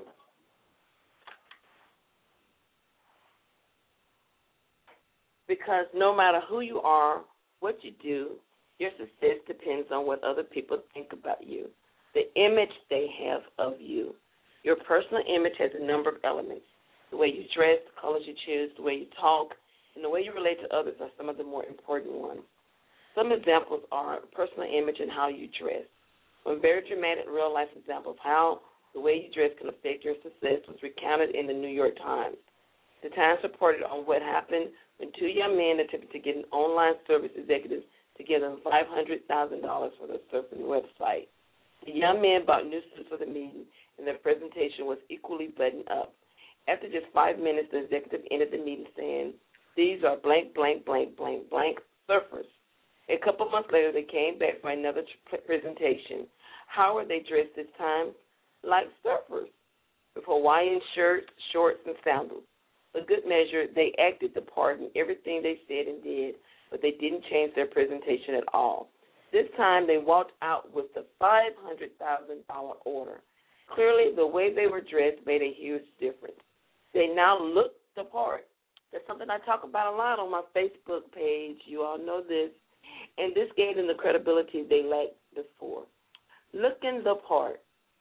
Speaker 2: Because no matter who you are, what you do, your success depends on what other people think about you, the image they have of you. Your personal image has a number of elements. The way you dress, the colors you choose, the way you talk, and the way you relate to others are some of the more important ones. Some examples are personal image and how you dress. One very dramatic real-life example of how the way you dress can affect your success was recounted in the New York Times. The Times reported on what happened when two young men attempted to get an online service executive to give them five hundred thousand dollars for their surfing website. The young men bought new suits for the meeting, and their presentation was equally buttoned up. After just five minutes, the executive ended the meeting saying, "These are blank, blank, blank, blank, blank surfers." A couple months later, they came back for another presentation. How were they dressed this time? Like surfers, with Hawaiian shirts, shorts, and sandals. A good measure, they acted the part in everything they said and did, but they didn't change their presentation at all. This time, they walked out with the five hundred thousand dollars order. Clearly, the way they were dressed made a huge difference. They now looked the part. That's something I talk about a lot on my Facebook page. You all know this. And this gave them the credibility they lacked before. Looking the part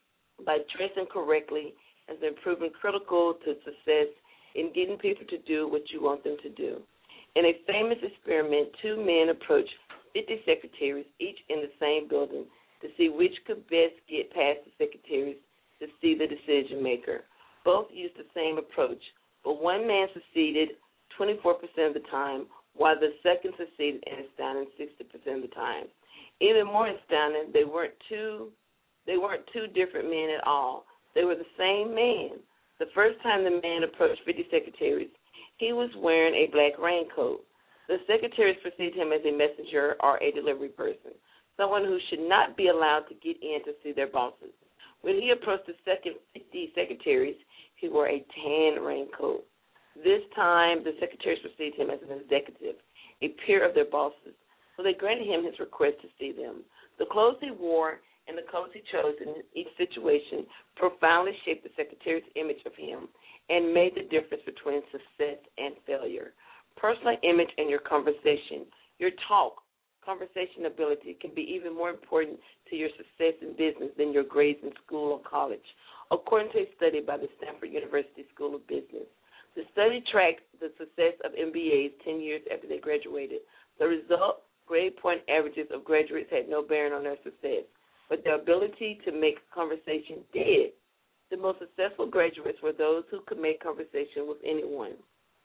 Speaker 2: by dressing correctly has been proven critical to success in getting people to do what you want them to do. In a famous experiment, two men approached fifty secretaries, each in the same building, to see which could best get past the secretaries to see the decision maker. Both used the same approach, but one man succeeded twenty-four percent of the time, while the second succeeded an astounding sixty percent of the time. Even more astounding, they weren't two they weren't two different men at all. They were the same man. The first time the man approached fifty secretaries, he was wearing a black raincoat. The secretaries perceived him as a messenger or a delivery person, someone who should not be allowed to get in to see their bosses. When he approached the second fifty secretaries, he wore a tan raincoat. This time, the secretaries perceived him as an executive, a peer of their bosses, so they granted him his request to see them. The clothes he wore and the clothes he chose in each situation profoundly shaped the secretary's image of him and made the difference between success and failure. Personal image and your conversation, your talk, conversation ability can be even more important to your success in business than your grades in school or college, according to a study by the Stanford University School of Business. The study tracked the success of M B As ten years after they graduated. The result, grade point averages of graduates had no bearing on their success, but their ability to make conversation did. The most successful graduates were those who could make conversation with anyone.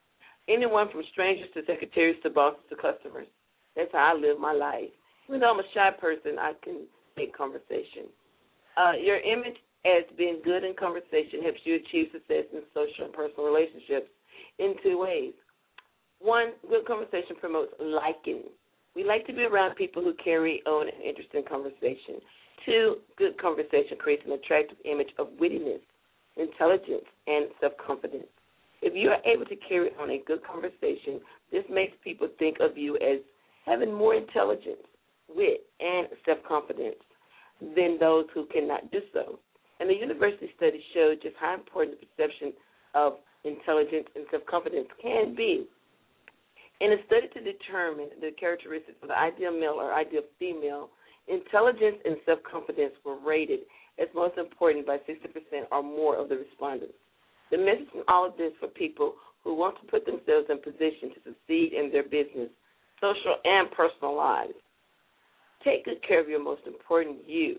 Speaker 2: Anyone from strangers to secretaries to bosses to customers. That's how I live my life. Even though I'm a shy person, I can make conversation. Uh, your image as being good in conversation helps you achieve success in social and personal relationships in two ways. One, good conversation promotes liking. We like to be around people who carry on an interesting conversation. Two, good conversation creates an attractive image of wittiness, intelligence, and self-confidence. If you are able to carry on a good conversation, this makes people think of you as having more intelligence, wit, and self-confidence than those who cannot do so. And the university study showed just how important the perception of intelligence and self-confidence can be. In a study to determine the characteristics of the ideal male or ideal female, intelligence and self-confidence were rated as most important by sixty percent or more of the respondents. The message in all of this for people who want to put themselves in position to succeed in their business, social, and personal lives. Take good care of your most important you,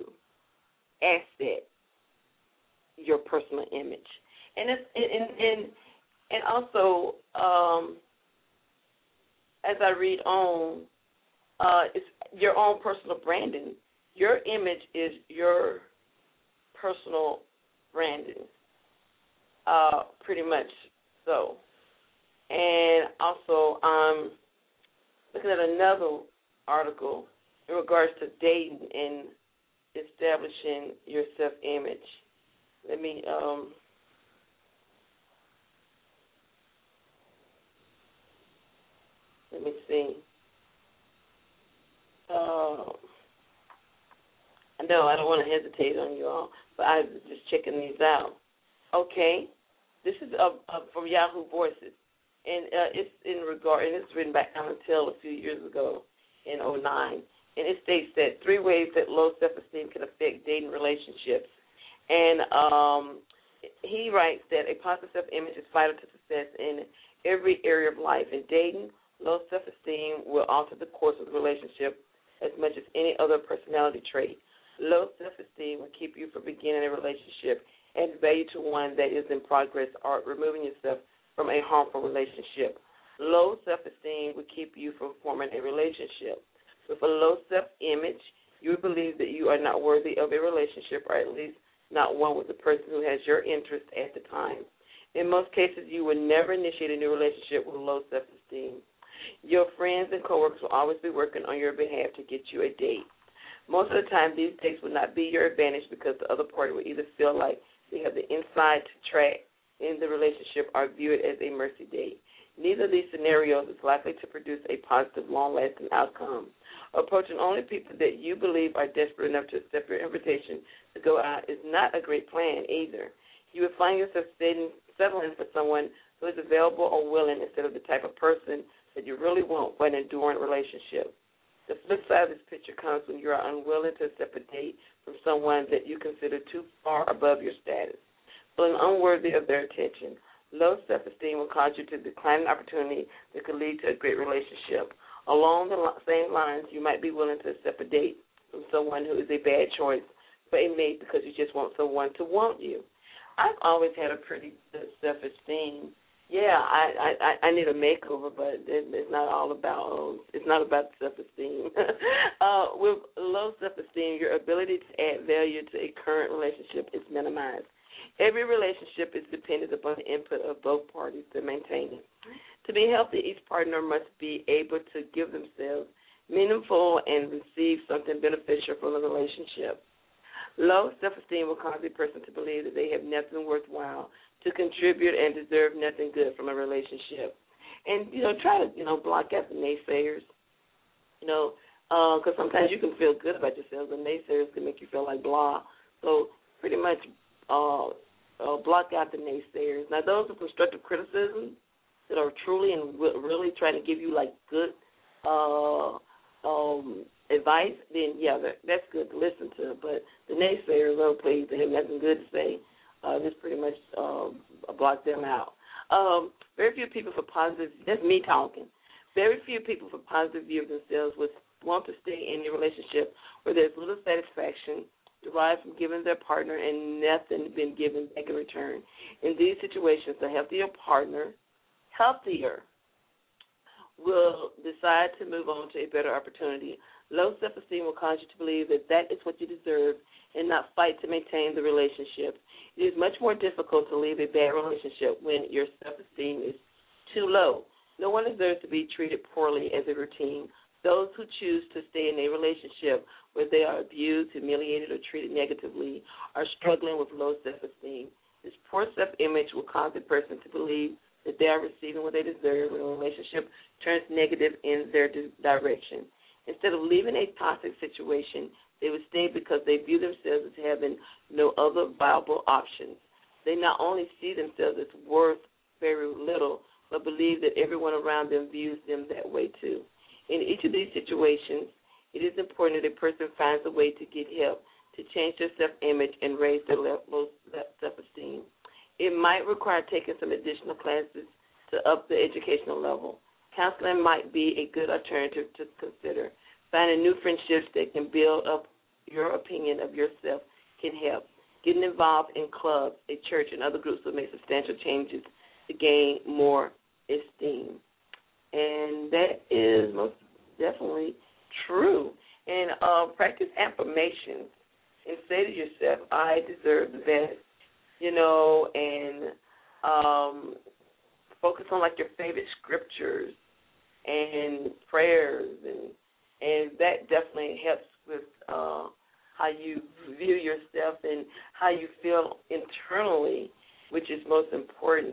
Speaker 2: asset, your personal image. And, it's, and, and And also, um, as I read on, uh, it's your own personal branding. Your image is your personal branding, uh, pretty much so. And also, I'm looking at another article in regards to dating and establishing your self-image. Let me um, let me see. Uh, I know I don't want to hesitate on you all, but I'm just checking these out. Okay, this is uh, uh, from Yahoo Voices, and uh, it's in regard, and it's written by Alan Till a few years ago in oh nine, and it states that three ways that low self-esteem can affect dating relationships. And um, he writes that a positive self-image is vital to success in every area of life. In dating, low self-esteem will alter the course of the relationship as much as any other personality trait. Low self-esteem will keep you from beginning a relationship and value to one that is in progress or removing yourself from a harmful relationship. Low self-esteem will keep you from forming a relationship. With a low self-image, you believe that you are not worthy of a relationship, or at least not one with the person who has your interest at the time. In most cases, you will never initiate a new relationship with low self-esteem. Your friends and coworkers will always be working on your behalf to get you a date. Most of the time, these dates will not be your advantage because the other party will either feel like they have the inside track in the relationship or view it as a mercy date. Neither of these scenarios is likely to produce a positive, long-lasting outcome. Approaching only people that you believe are desperate enough to accept your invitation to go out is not a great plan either. You will find yourself settling for someone who is available or willing instead of the type of person that you really want for an enduring relationship. The flip side of this picture comes when you are unwilling to accept a date from someone that you consider too far above your status, feeling unworthy of their attention. Low self-esteem will cause you to decline an opportunity that could lead to a great relationship. Along the same lines, you might be willing to accept a date from someone who is a bad choice for a mate because you just want someone to want you. I've always had a pretty good self-esteem. Yeah, I, I, I need a makeover, but it, it's not all about um, it's not about self-esteem. uh, with low self-esteem, your ability to add value to a current relationship is minimized. Every relationship is dependent upon the input of both parties to maintain it. To be healthy, each partner must be able to give themselves meaningful and receive something beneficial from the relationship. Low self-esteem will cause a person to believe that they have nothing worthwhile to contribute and deserve nothing good from a relationship. And, you know, try to, you know, block out the naysayers, you know, because uh, sometimes you can feel good about yourself, and naysayers can make you feel like blah. So pretty much uh, uh, block out the naysayers. Now, those are constructive criticisms that are truly and really trying to give you, like, good uh, um, advice, then, yeah, that, that's good to listen to. But the naysayers, oh, please, they have nothing good to say. Uh, just pretty much uh, block them out. Um, very few people for positive, that's me talking, very few people for positive view of themselves would want to stay in a relationship where there's little satisfaction derived from giving their partner and nothing been given back in return. In these situations, a healthier partner, healthier, will decide to move on to a better opportunity. Low self-esteem will cause you to believe that that is what you deserve and not fight to maintain the relationship. It is much more difficult to leave a bad relationship when your self-esteem is too low. No one deserves to be treated poorly as a routine. Those who choose to stay in a relationship where they are abused, humiliated, or treated negatively are struggling with low self-esteem. This poor self-image will cause a person to believe that they are receiving what they deserve when a relationship turns negative in their direction. Instead of leaving a toxic situation, they would stay because they view themselves as having no other viable options. They not only see themselves as worth very little, but believe that everyone around them views them that way too. In each of these situations, it is important that a person finds a way to get help to change their self-image and raise their level of self-esteem. It might require taking some additional classes to up the educational level. Counseling might be a good alternative to consider. Finding new friendships that can build up your opinion of yourself can help. Getting involved in clubs, a church, and other groups will make substantial changes to gain more esteem. And that is most definitely true. And uh, practice affirmations and say to yourself, I deserve the best, you know, and um, focus on like your favorite scriptures and prayers, and and that definitely helps with uh, how you view yourself and how you feel internally, which is most important.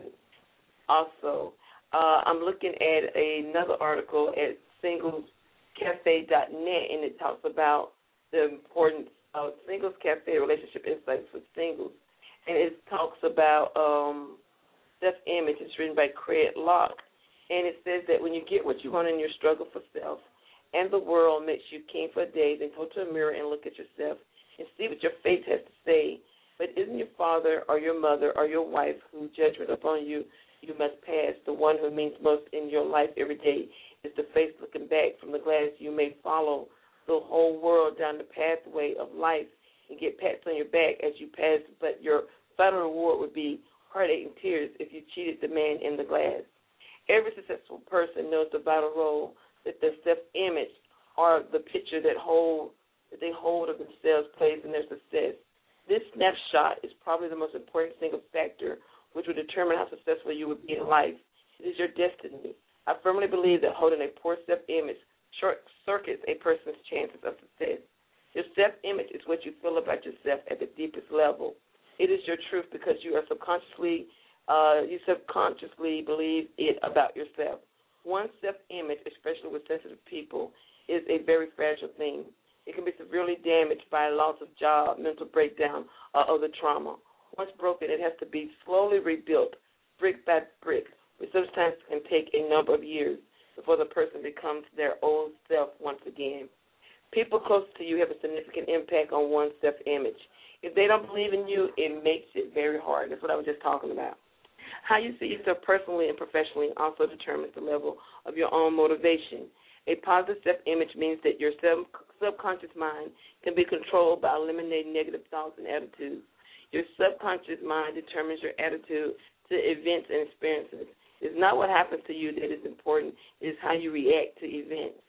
Speaker 2: Also, uh, I'm looking at another article at singles cafe dot net, and it talks about the importance of Singles Cafe Relationship Insights for Singles, and it talks about um, self-image. It's written by Craig Locke, and it says that when you get what you want in your struggle for self, and the world makes you keen for days, and go to a mirror and look at yourself and see what your face has to say. But isn't your father or your mother or your wife whose judgment upon you you must pass, the one who means most in your life every day, is the face looking back from the glass? You may follow the whole world down the pathway of life and get pats on your back as you pass, but your final reward would be heartache and tears if you cheated the man in the glass. Every successful person knows the vital role that their self-image or the picture that hold that they hold of themselves plays in their success. This snapshot is probably the most important single factor which will determine how successful you will be in life. It is your destiny. I firmly believe that holding a poor self-image short-circuits a person's chances of success. Your self-image is what you feel about yourself at the deepest level. It is your truth because you are subconsciously, uh, you subconsciously believe it about yourself. One's self-image, especially with sensitive people, is a very fragile thing. It can be severely damaged by a loss of job, mental breakdown, or other trauma. Once broken, it has to be slowly rebuilt, brick by brick, which sometimes can take a number of years before the person becomes their old self once again. People close to you have a significant impact on one's self-image. If they don't believe in you, it makes it very hard. That's what I was just talking about. How you see yourself personally and professionally also determines the level of your own motivation. A positive self-image means that your sub- subconscious mind can be controlled by eliminating negative thoughts and attitudes. Your subconscious mind determines your attitude to events and experiences. It's not what happens to you that is important. It's how you react to events.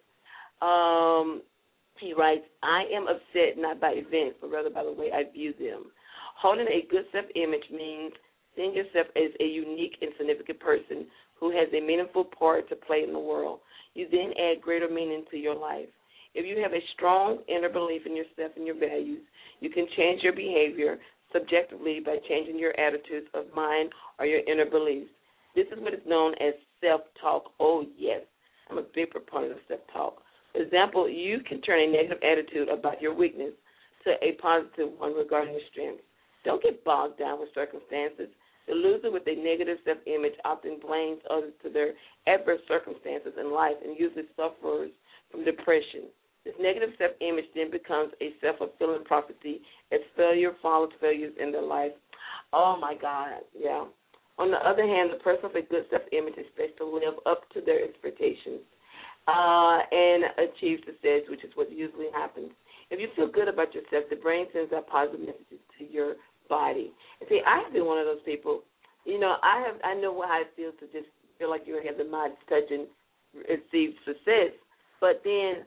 Speaker 2: Um, he writes, I am upset not by events, but rather by the way I view them. Holding a good self-image means seeing yourself as a unique and significant person who has a meaningful part to play in the world. You then add greater meaning to your life. If you have a strong inner belief in yourself and your values, you can change your behavior subjectively by changing your attitudes of mind or your inner beliefs. This is what is known as self-talk. Oh, yes, I'm a big proponent of self-talk. For example, you can turn a negative attitude about your weakness to a positive one regarding your strengths. Don't get bogged down with circumstances. The loser with a negative self-image often blames others to their adverse circumstances in life and usually suffers from depression. This negative self-image then becomes a self-fulfilling prophecy as failure follows failures in their life. Oh, my God, yeah. On the other hand, the person with a good self-image expects to live up to their expectations uh, and achieve success, which is what usually happens. If you feel good about yourself, the brain sends out positive messages to your body. And see, I have been one of those people. You know, I have I know how it feels to just feel like you have the mind touch and receive success. But then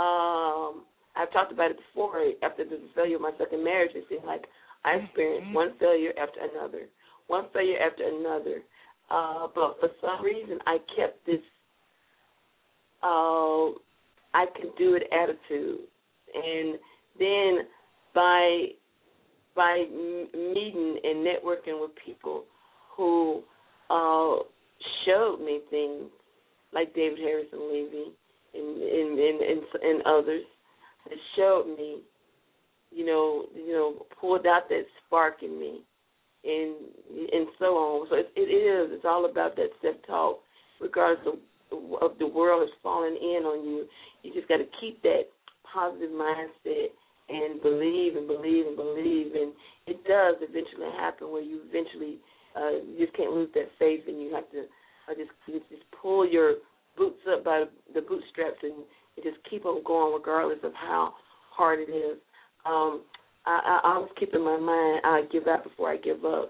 Speaker 2: um, I've talked about it before. After the failure of my second marriage, it seemed like I experienced one failure after another, one failure after another. Uh, but for some reason, I kept this uh, I can do it attitude. And then by by meeting and networking with people who uh, showed me things like David Harrison Levy and and, and, and and others that showed me, you know, you know, pulled out that spark in me, and and so on. So it, it is. It's all about that self-talk, regardless of, of the world is falling in on you. You just got to keep that positive mindset and believe and believe and believe, and it does eventually happen where you eventually uh, you just can't lose that faith, and you have to uh, just you just pull your boots up by the bootstraps and, and just keep on going regardless of how hard it is. Um, I, I always keep in my mind I give out before I give up,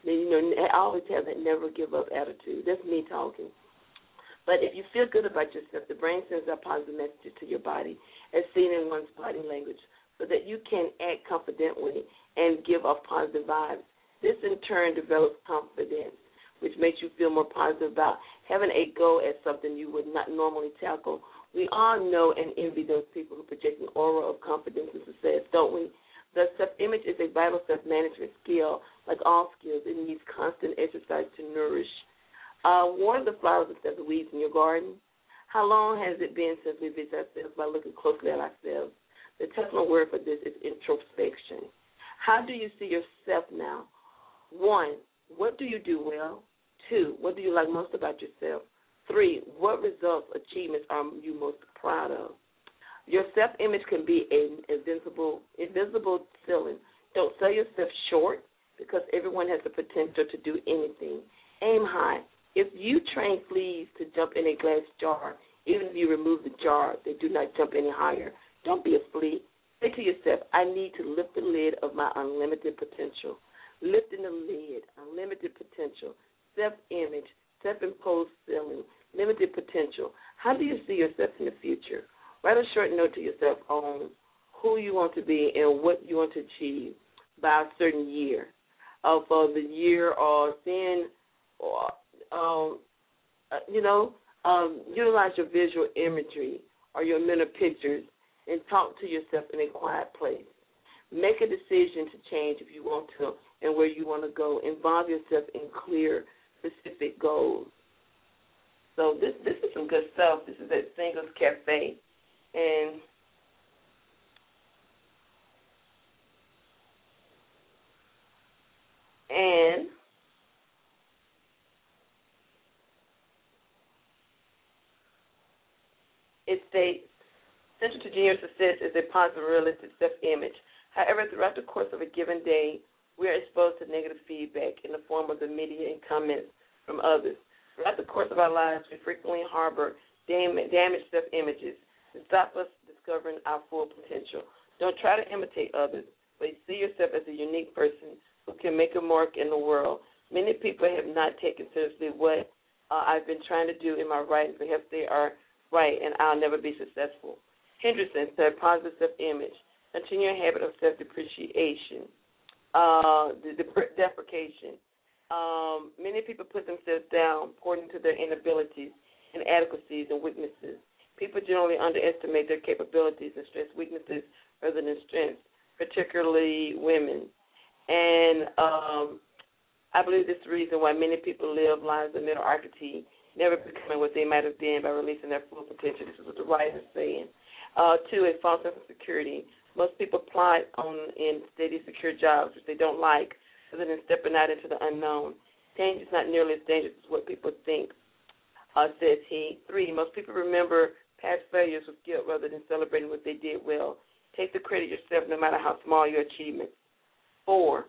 Speaker 2: Then, you know, I always have that never give up attitude. That's me talking. But if you feel good about yourself, the brain sends out positive messages to your body, as seen in one's body language, so that you can act confidently and give off positive vibes. This, in turn, develops confidence, which makes you feel more positive about having a go at something you would not normally tackle. We all know and envy those people who project an aura of confidence and success, don't we? The self-image is a vital self-management skill. Like all skills, it needs constant exercise to nourish. Uh, water the flowers instead of the weeds in your garden. How long has it been since we visit ourselves by looking closely at ourselves? The technical word for this is introspection. How do you see yourself now? One, what do you do well? Two, what do you like most about yourself? Three, what results, achievements are you most proud of? Your self-image can be an invincible, invisible ceiling. Don't sell yourself short because everyone has the potential to do anything. Aim high. If you train fleas to jump in a glass jar, even if you remove the jar, they do not jump any higher. Don't be a flea. Say to yourself, I need to lift the lid of my unlimited potential. Lifting the lid, unlimited potential, self-image, self-imposed ceiling, limited potential. How do you see yourself in the future? Write a short note to yourself on who you want to be and what you want to achieve by a certain year. Uh, for the year or then, or, um, uh, you know, um, utilize your visual imagery or your mental pictures and talk to yourself in a quiet place. Make a decision to change if you want to and where you want to go. Involve yourself in clear, specific goals. So this this is some good stuff. This is at Singles Cafe. And and it states, central to genuine success is a positive, realistic self-image. However, throughout the course of a given day, we are exposed to negative feedback in the form of the media and comments from others. Throughout the course of our lives, we frequently harbor damaged self-images to stop us discovering our full potential. Don't try to imitate others, but see yourself as a unique person who can make a mark in the world. Many people have not taken seriously what uh, I've been trying to do in my writing. Perhaps they are right, and I'll never be successful. Henderson said positive self-image. Continue a habit of self-depreciation, uh, the dep- deprecation. Um, many people put themselves down according to their inabilities, inadequacies, and weaknesses. People generally underestimate their capabilities and stress weaknesses rather than strengths, particularly women. And um, I believe this is the reason why many people live lives of mediocrity, never becoming what they might have been by releasing their full potential. This is what the writer is saying. Uh, two, a false sense of security. Most people plot on in steady, secure jobs which they don't like, rather than stepping out into the unknown. Change is not nearly as dangerous as what people think, uh, says he. Three, most people remember past failures with guilt rather than celebrating what they did well. Take the credit yourself no matter how small your achievements. Four,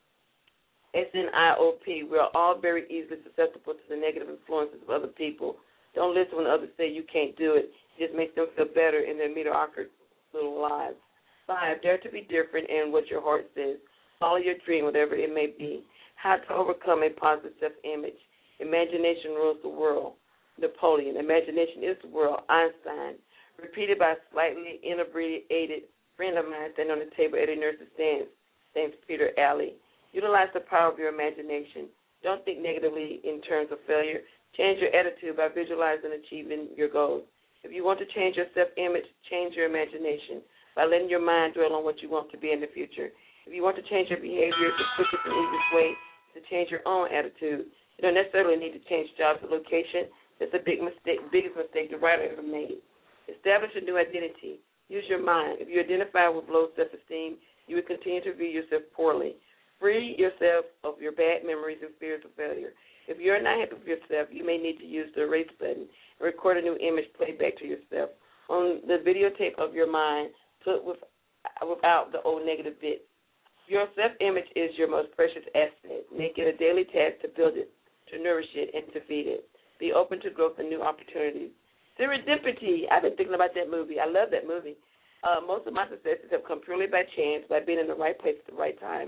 Speaker 2: S N I O P, we are all very easily susceptible to the negative influences of other people. Don't listen when others say you can't do it. It just makes them feel better in their mediocre little lives. Five, dare to be different in what your heart says. Follow your dream, whatever it may be. How to overcome a positive self-image. Imagination rules the world. Napoleon. Imagination is the world. Einstein. Repeated by a slightly inebriated friend of mine standing on the table at a nurse's stand. Saint Peter Alley. Utilize the power of your imagination. Don't think negatively in terms of failure. Change your attitude by visualizing and achieving your goals. If you want to change your self-image, change your imagination by letting your mind dwell on what you want to be in the future. If you want to change your behavior, the quickest and easiest way to change your own attitude. You don't necessarily need to change jobs or location. That's the big mistake, biggest mistake the writer ever made. Establish a new identity. Use your mind. If you identify with low self-esteem, you will continue to view yourself poorly. Free yourself of your bad memories and fears of failure. If you're not happy with yourself, you may need to use the erase button and record a new image played back to yourself on the videotape of your mind, put with, without the old negative bits. Your self-image is your most precious asset. Make it a daily task to build it, to nourish it, and to feed it. Be open to growth and new opportunities. Serendipity. I've been thinking about that movie. I love that movie. Uh, most of my successes have come purely by chance, by being in the right place at the right time.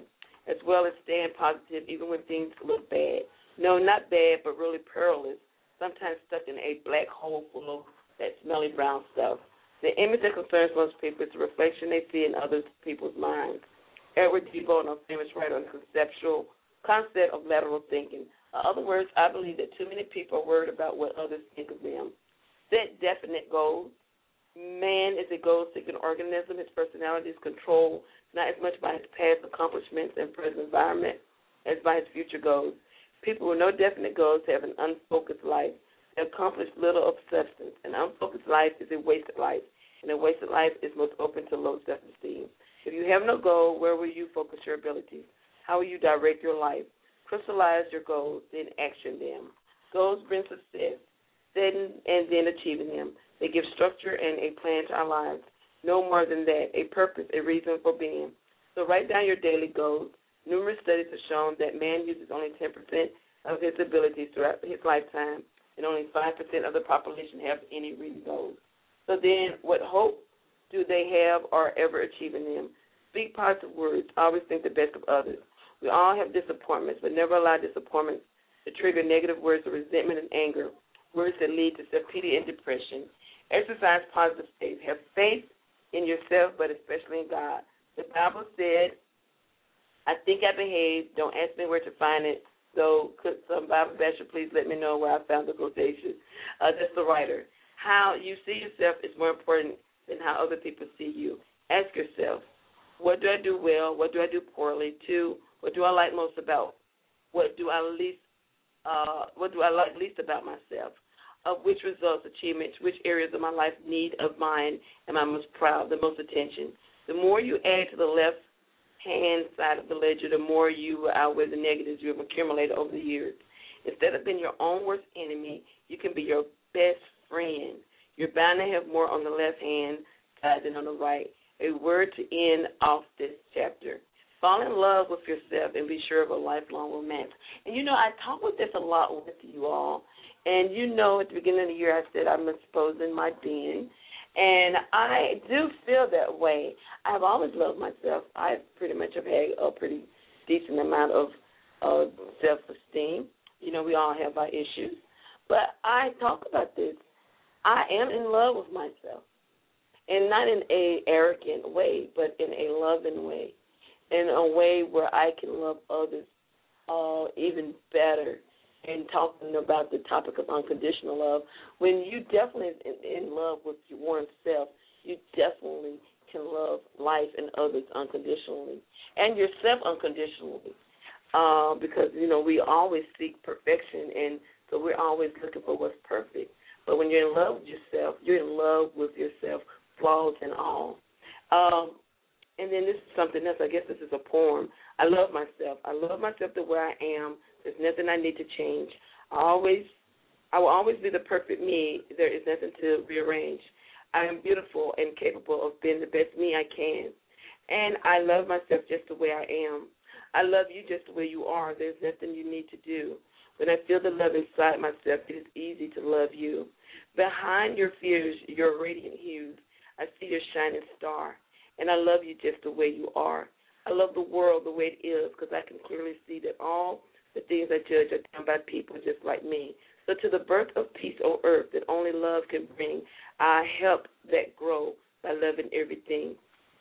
Speaker 2: as well as staying positive even when things look bad. No, not bad, but really perilous, sometimes stuck in a black hole full of that smelly brown stuff. The image that concerns most people is the reflection they see in other people's minds. Edward D. Bone, a famous writer on the conceptual concept of lateral thinking. In other words, I believe that too many people are worried about what others think of them. Set definite goals. Man is a goal-seeking organism. His personality is controlled not as much by his past accomplishments and present environment as by his future goals. People with no definite goals have an unfocused life. They accomplish little of substance. An unfocused life is a wasted life, and a wasted life is most open to low self-esteem. If you have no goal, where will you focus your abilities? How will you direct your life? Crystallize your goals, then action them. Goals bring success, setting and then achieving them. They give structure and a plan to our lives. No more than that, a purpose, a reason for being. So write down your daily goals. Numerous studies have shown that man uses only ten percent of his abilities throughout his lifetime, and only five percent of the population have any written goals. So then, what hope do they have or ever achieving them? Speak positive words. Always think the best of others. We all have disappointments, but never allow disappointments to trigger negative words of resentment and anger, words that lead to self-pity and depression. Exercise positive faith. Have faith in yourself, but especially in God. The Bible said, I think I behaved. Don't ask me where to find it. So could some Bible basher please let me know where I found the quotation? Uh, that's the writer. How you see yourself is more important than how other people see you. Ask yourself, what do I do well? What do I do poorly? Two, what do I like most about? What do I least? Uh, what do I like least about myself? Of which results, achievements, which areas of my life need of mine am I most proud, the most attention? The more you add to the left hand side of the ledger, the more you will outweigh the negatives you have accumulated over the years. Instead of being your own worst enemy, you can be your best friend. You're bound to have more on the left hand side than on the right. A word to end off this chapter. Fall in love with yourself and be sure of a lifelong romance. And, you know, I talk with this a lot with you all. And, you know, at the beginning of the year I said I'm exposing my being. And I do feel that way. I've always loved myself. I pretty much have had a pretty decent amount of uh, self-esteem. You know, we all have our issues. But I talk about this. I am in love with myself. And not in a arrogant way, but in a loving way. In a way where I can love others uh, even better. And talking about the topic of unconditional love, when you definitely in, in love with your oneself, you definitely can love life and others unconditionally, and yourself unconditionally, uh, because, you know, we always seek perfection, and so we're always looking for what's perfect. But when you're in love with yourself, you're in love with yourself, flaws and all. Um, and then this is something else. I guess this is a poem. I love myself. I love myself the way I am. There's nothing I need to change. I always, I will always be the perfect me. There is nothing to rearrange. I am beautiful and capable of being the best me I can. And I love myself just the way I am. I love you just the way you are. There's nothing you need to do. When I feel the love inside myself, it is easy to love you. Behind your fears, your radiant hues, I see your shining star. And I love you just the way you are. I love the world the way it is because I can clearly see that all the things I judge are done by people just like me. So to the birth of peace on earth that only love can bring, I help that grow by loving everything.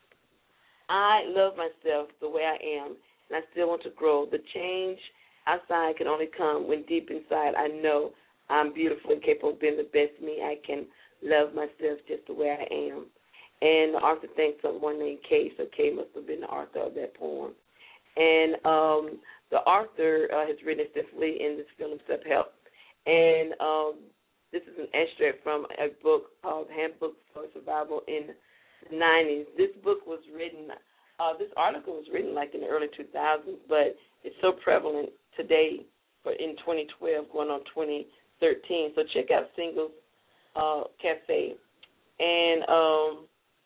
Speaker 2: I love myself the way I am, and I still want to grow. The change outside can only come when deep inside I know I'm beautiful and capable of being the best me. I can love myself just the way I am. And the author thanks someone named Kay, so Kay must have been the author of that poem. And um, the author uh, has written extensively in this field of self-help. And um, this is an extract from a book called Handbook for Survival in the nineties. This book was written, uh, this article was written like in the early two thousands, but it's so prevalent today for in twenty twelve going on twenty thirteen. So check out Singles uh, Cafe. And um,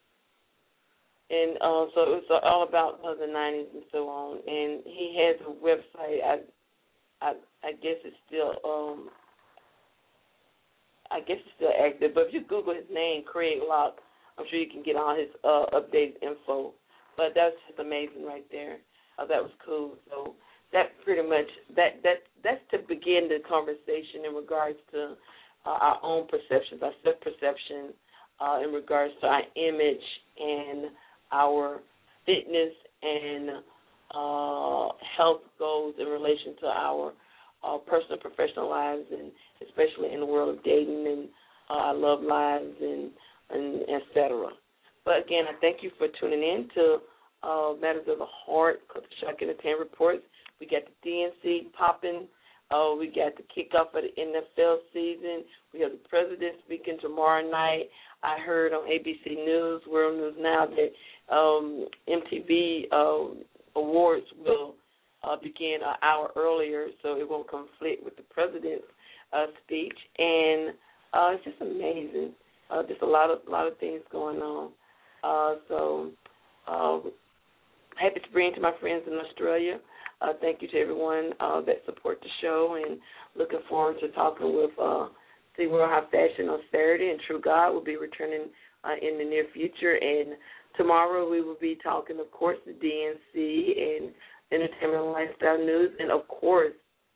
Speaker 2: And uh, so it was all about uh, the nineties and so on. And he has a website. I, I, I guess it's still, um, I guess it's still active. But if you Google his name, Craig Locke, I'm sure you can get all his uh, updated info. But that's just amazing right there. Uh, that was cool. So that pretty much that that that's to begin the conversation in regards to uh, our own perceptions, our self perception, uh, in regards to our image and our fitness and uh, health goals in relation to our uh, personal and professional lives, and especially in the world of dating and uh, our love lives and and et cetera. But again, I thank you for tuning in to uh, Matters of the Heart, Culture Shock Entertainment Reports. We got the D N C popping. Uh, we got the kickoff of the N F L season. We have the president speaking tomorrow night. I heard on A B C News, World News Now, that um, M T V uh, Awards will uh, begin an hour earlier, so it won't conflict with the president's uh, speech. And uh, it's just amazing. Uh, just a lot of lot of things going on. Uh, so uh, happy to bring to my friends in Australia. Uh, thank you to everyone uh, that support the show, and looking forward to talking with uh, SeaWorld High Fashion on Saturday, and True God will be returning uh, in the near future. And tomorrow we will be talking, of course, the D N C and entertainment and lifestyle news, and, of course,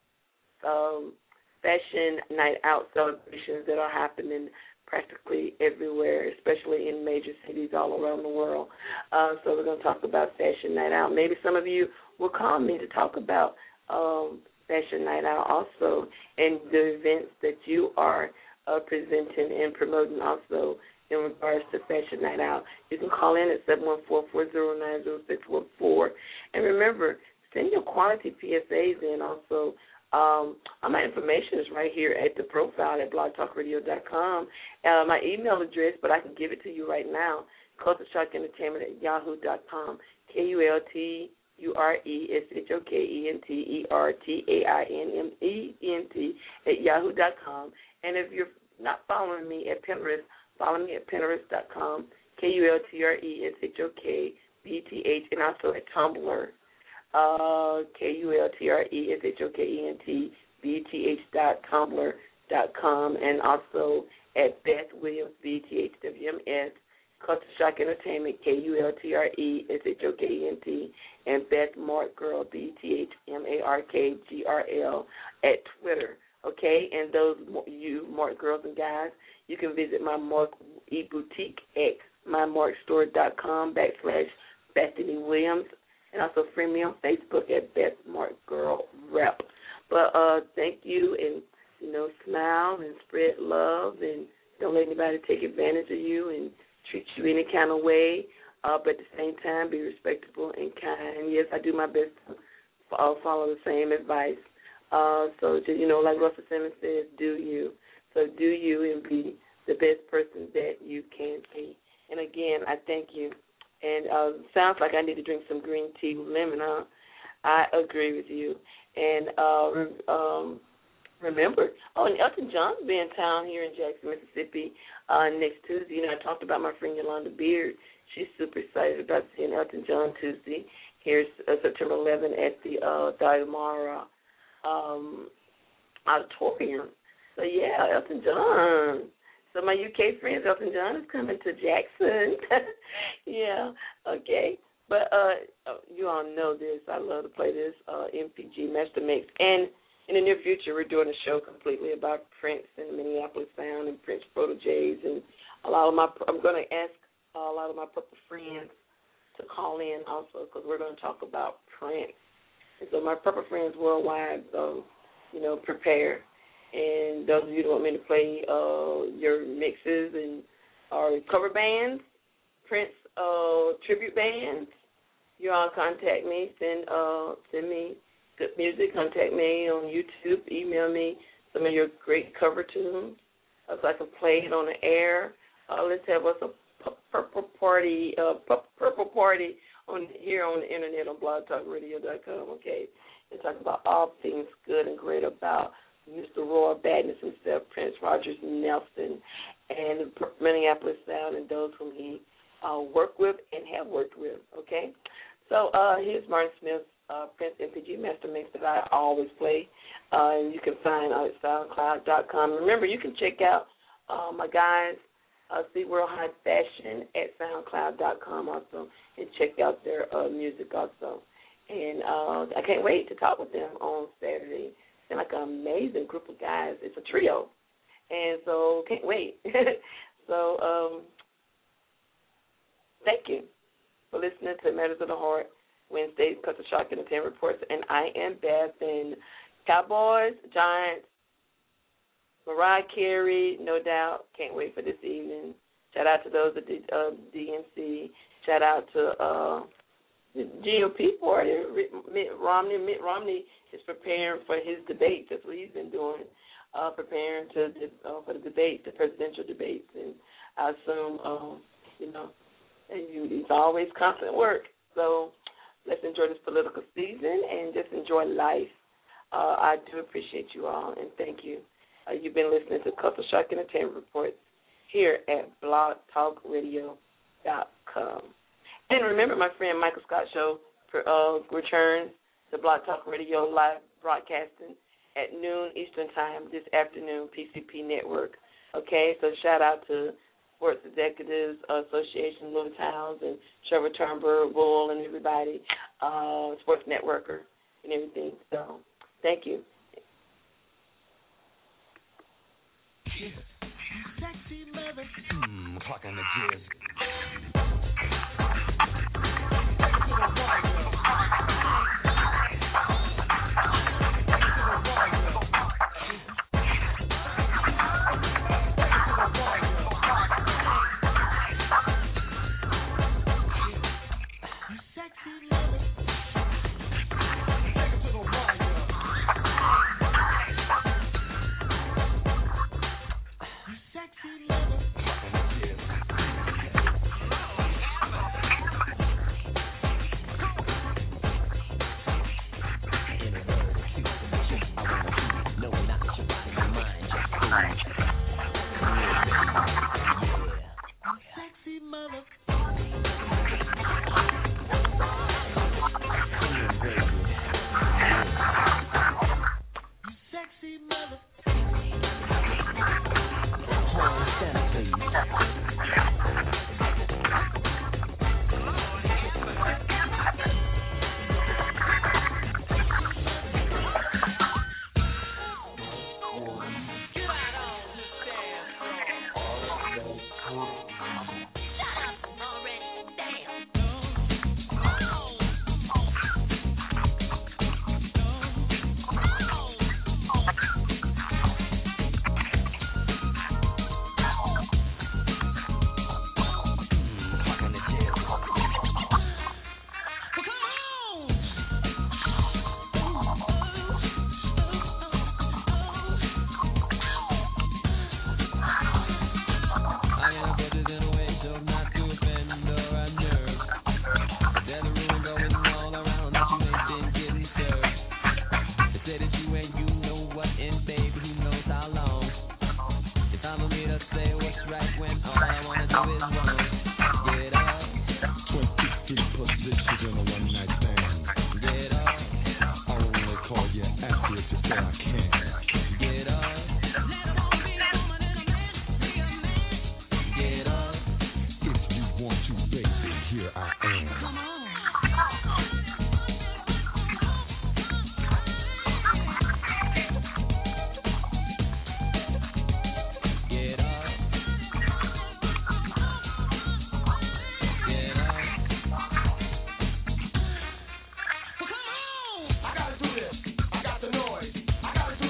Speaker 2: um, Fashion Night Out celebrations that are happening practically everywhere, especially in major cities all around the world. Uh, so we're going to talk about Fashion Night Out. Maybe some of you will call me to talk about um, Fashion Night Out also, and the events that you are uh, presenting and promoting also in regards to Fashion Night Out. You can call in at seven one four, four zero nine, zero six one four. And remember, send your quality P S As in also. Um, my information is right here at the profile at blog talk radio dot com. Uh, my email address, but I can give it to you right now, culture shock entertainment at yahoo dot com, K U L T U R E S H O K E N T E R T A I N M E N T at yahoo dot com. And if you're not following me at Pinterest, follow me at pinterest dot com, K U L T R E S H O K B T H, and also at Tumblr. Uh, K U L T R E S H O K E N T B T H dot tumblr dot com, and also at Beth Williams B T H W M S, Culture Shock Entertainment, K U L T R E S H O K E N T, and Beth Mark Girl B T H M A R K G R L at Twitter. Okay, and those you Mark girls and guys, you can visit my Mark E Boutique at my mark store dot com backslash Bethany Williams. And also friend me on Facebook at Beth Mark Girl Rep. But uh, thank you, and, you know, smile and spread love, and don't let anybody take advantage of you and treat you any kind of way. Uh, but at the same time, be respectable and kind. Yes, I do my best to uh, follow the same advice. Uh, so, just, you know, like Russell Simmons says, do you. So do you and be the best person that you can be. And, again, I thank you. And uh, sounds like I need to drink some green tea with lemon, huh? I agree with you. And uh, um, remember, oh, and Elton John's be in town here in Jackson, Mississippi uh, next Tuesday. You know, I talked about my friend Yolanda Beard. She's super excited about seeing Elton John Tuesday. Here's uh, September eleventh at the uh, Diamara um, Auditorium. So, yeah, Elton John. So my U K friends, Elton John is coming to Jackson. Yeah, okay. But uh, you all know this. I love to play this uh, M P G Master Mix. And in the near future, we're doing a show completely about Prince and Minneapolis Sound and Prince proteges. And a lot of my, I'm going to ask a lot of my purple friends to call in also, because we're going to talk about Prince. And so my purple friends worldwide, so, you know, prepare. And those of you who want me to play uh, your mixes and or cover bands, Prince uh, tribute bands, you all contact me. Send uh, send me good music. Contact me on YouTube. Email me some of your great cover tunes uh, so I can play it on the air. Uh, let's have us a p- purple party, uh, p- purple party on here on the internet on blog talk radio dot com. Okay, and talk about all things good and great about Mister Roy Badness himself, Prince Rogers Nelson, and Minneapolis Sound, and those whom he uh, worked with and have worked with, okay? So uh, here's Martin Smith's uh, Prince M P G Master Mix that I always play, uh, and you can find out at soundcloud dot com. Remember, you can check out uh, my guys, uh, SeaWorld High Fashion, at soundcloud dot com also, and check out their uh, music also. And uh, I can't wait to talk with them on Saturday. They're like an amazing group of guys. It's a trio. And so can't wait. so um, thank you for listening to Matters of the Heart, Wednesdays, Culture Shock Entertainment Reports. And I am Beth. And Cowboys, Giants, Mariah Carey, no doubt. Can't wait for this evening. Shout out to those at the uh, D N C. Shout out to uh, the G O P party. Mitt Romney. Mitt Romney is preparing for his debate. That's what he's been doing, uh, preparing to uh, for the debate, the presidential debates. And I assume, um, you know, it's always constant work. So let's enjoy this political season and just enjoy life. Uh, I do appreciate you all, and thank you. Uh, you've been listening to Culture Shock Entertainment Reports here at blog talk radio dot com. And remember, my friend Michael Scott Show uh, returns to Blog Talk Radio live broadcasting at noon Eastern Time this afternoon, P C P Network. Okay, so shout out to Sports Executives Association, Louis Towns, and Trevor Turnberg, Bull, and everybody, uh, Sports Networker, and everything. So thank you.
Speaker 17: Sexy mother. Mmm, clocking the jizz.
Speaker 4: I gotta do this. I got the noise. I gotta do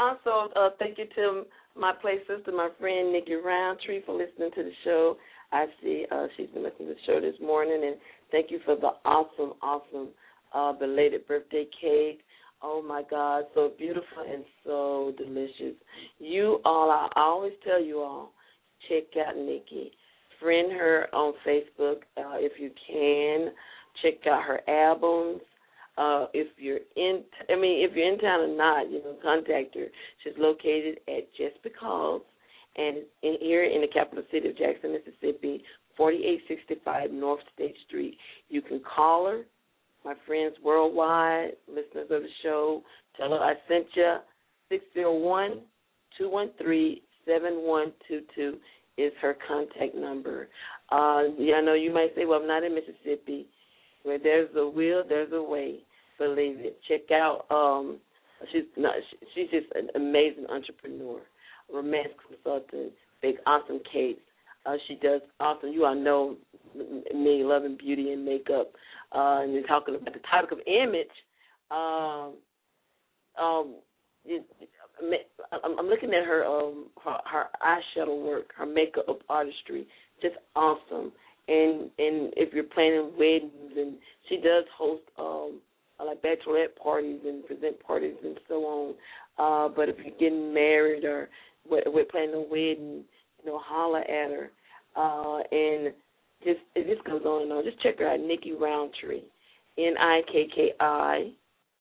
Speaker 2: also uh, thank you to my play sister, my friend Nikki Roundtree, for listening to the show. I see uh, she's been listening to the show this morning, and thank you for the awesome, awesome uh, belated birthday cake. Oh, my God, so beautiful and so delicious. You all, I always tell you all, check out Nikki. Friend her on Facebook uh, if you can. Check out her albums. Uh, if you're in, I mean, if you're in town or not, you know, contact her. She's located at Just Because, and in here in the capital city of Jackson, Mississippi, forty-eight sixty-five North State Street. You can call her. My friends worldwide, listeners of the show, tell her I sent you. six oh one, two one three, seven one two two is her contact number. Uh, yeah, I know you might say, well, I'm not in Mississippi. Where there's a will, there's a way. Believe it. Check out. Um, she's not. She's just an amazing entrepreneur, romance consultant, big awesome cakes. Uh, she does awesome. You all know me, loving beauty and makeup, uh, and you're talking about the topic of image. Um, um, it, I'm, I'm looking at her, um, her, her eyeshadow work, her makeup artistry, just awesome. And and if you're planning weddings, and she does host um, like bachelorette parties and present parties and so on. Uh, but if you're getting married or we're, we're planning a wedding, you know, holler at her. Uh, and just it just goes on and on. Just check her out, Nikki Roundtree, N I K K I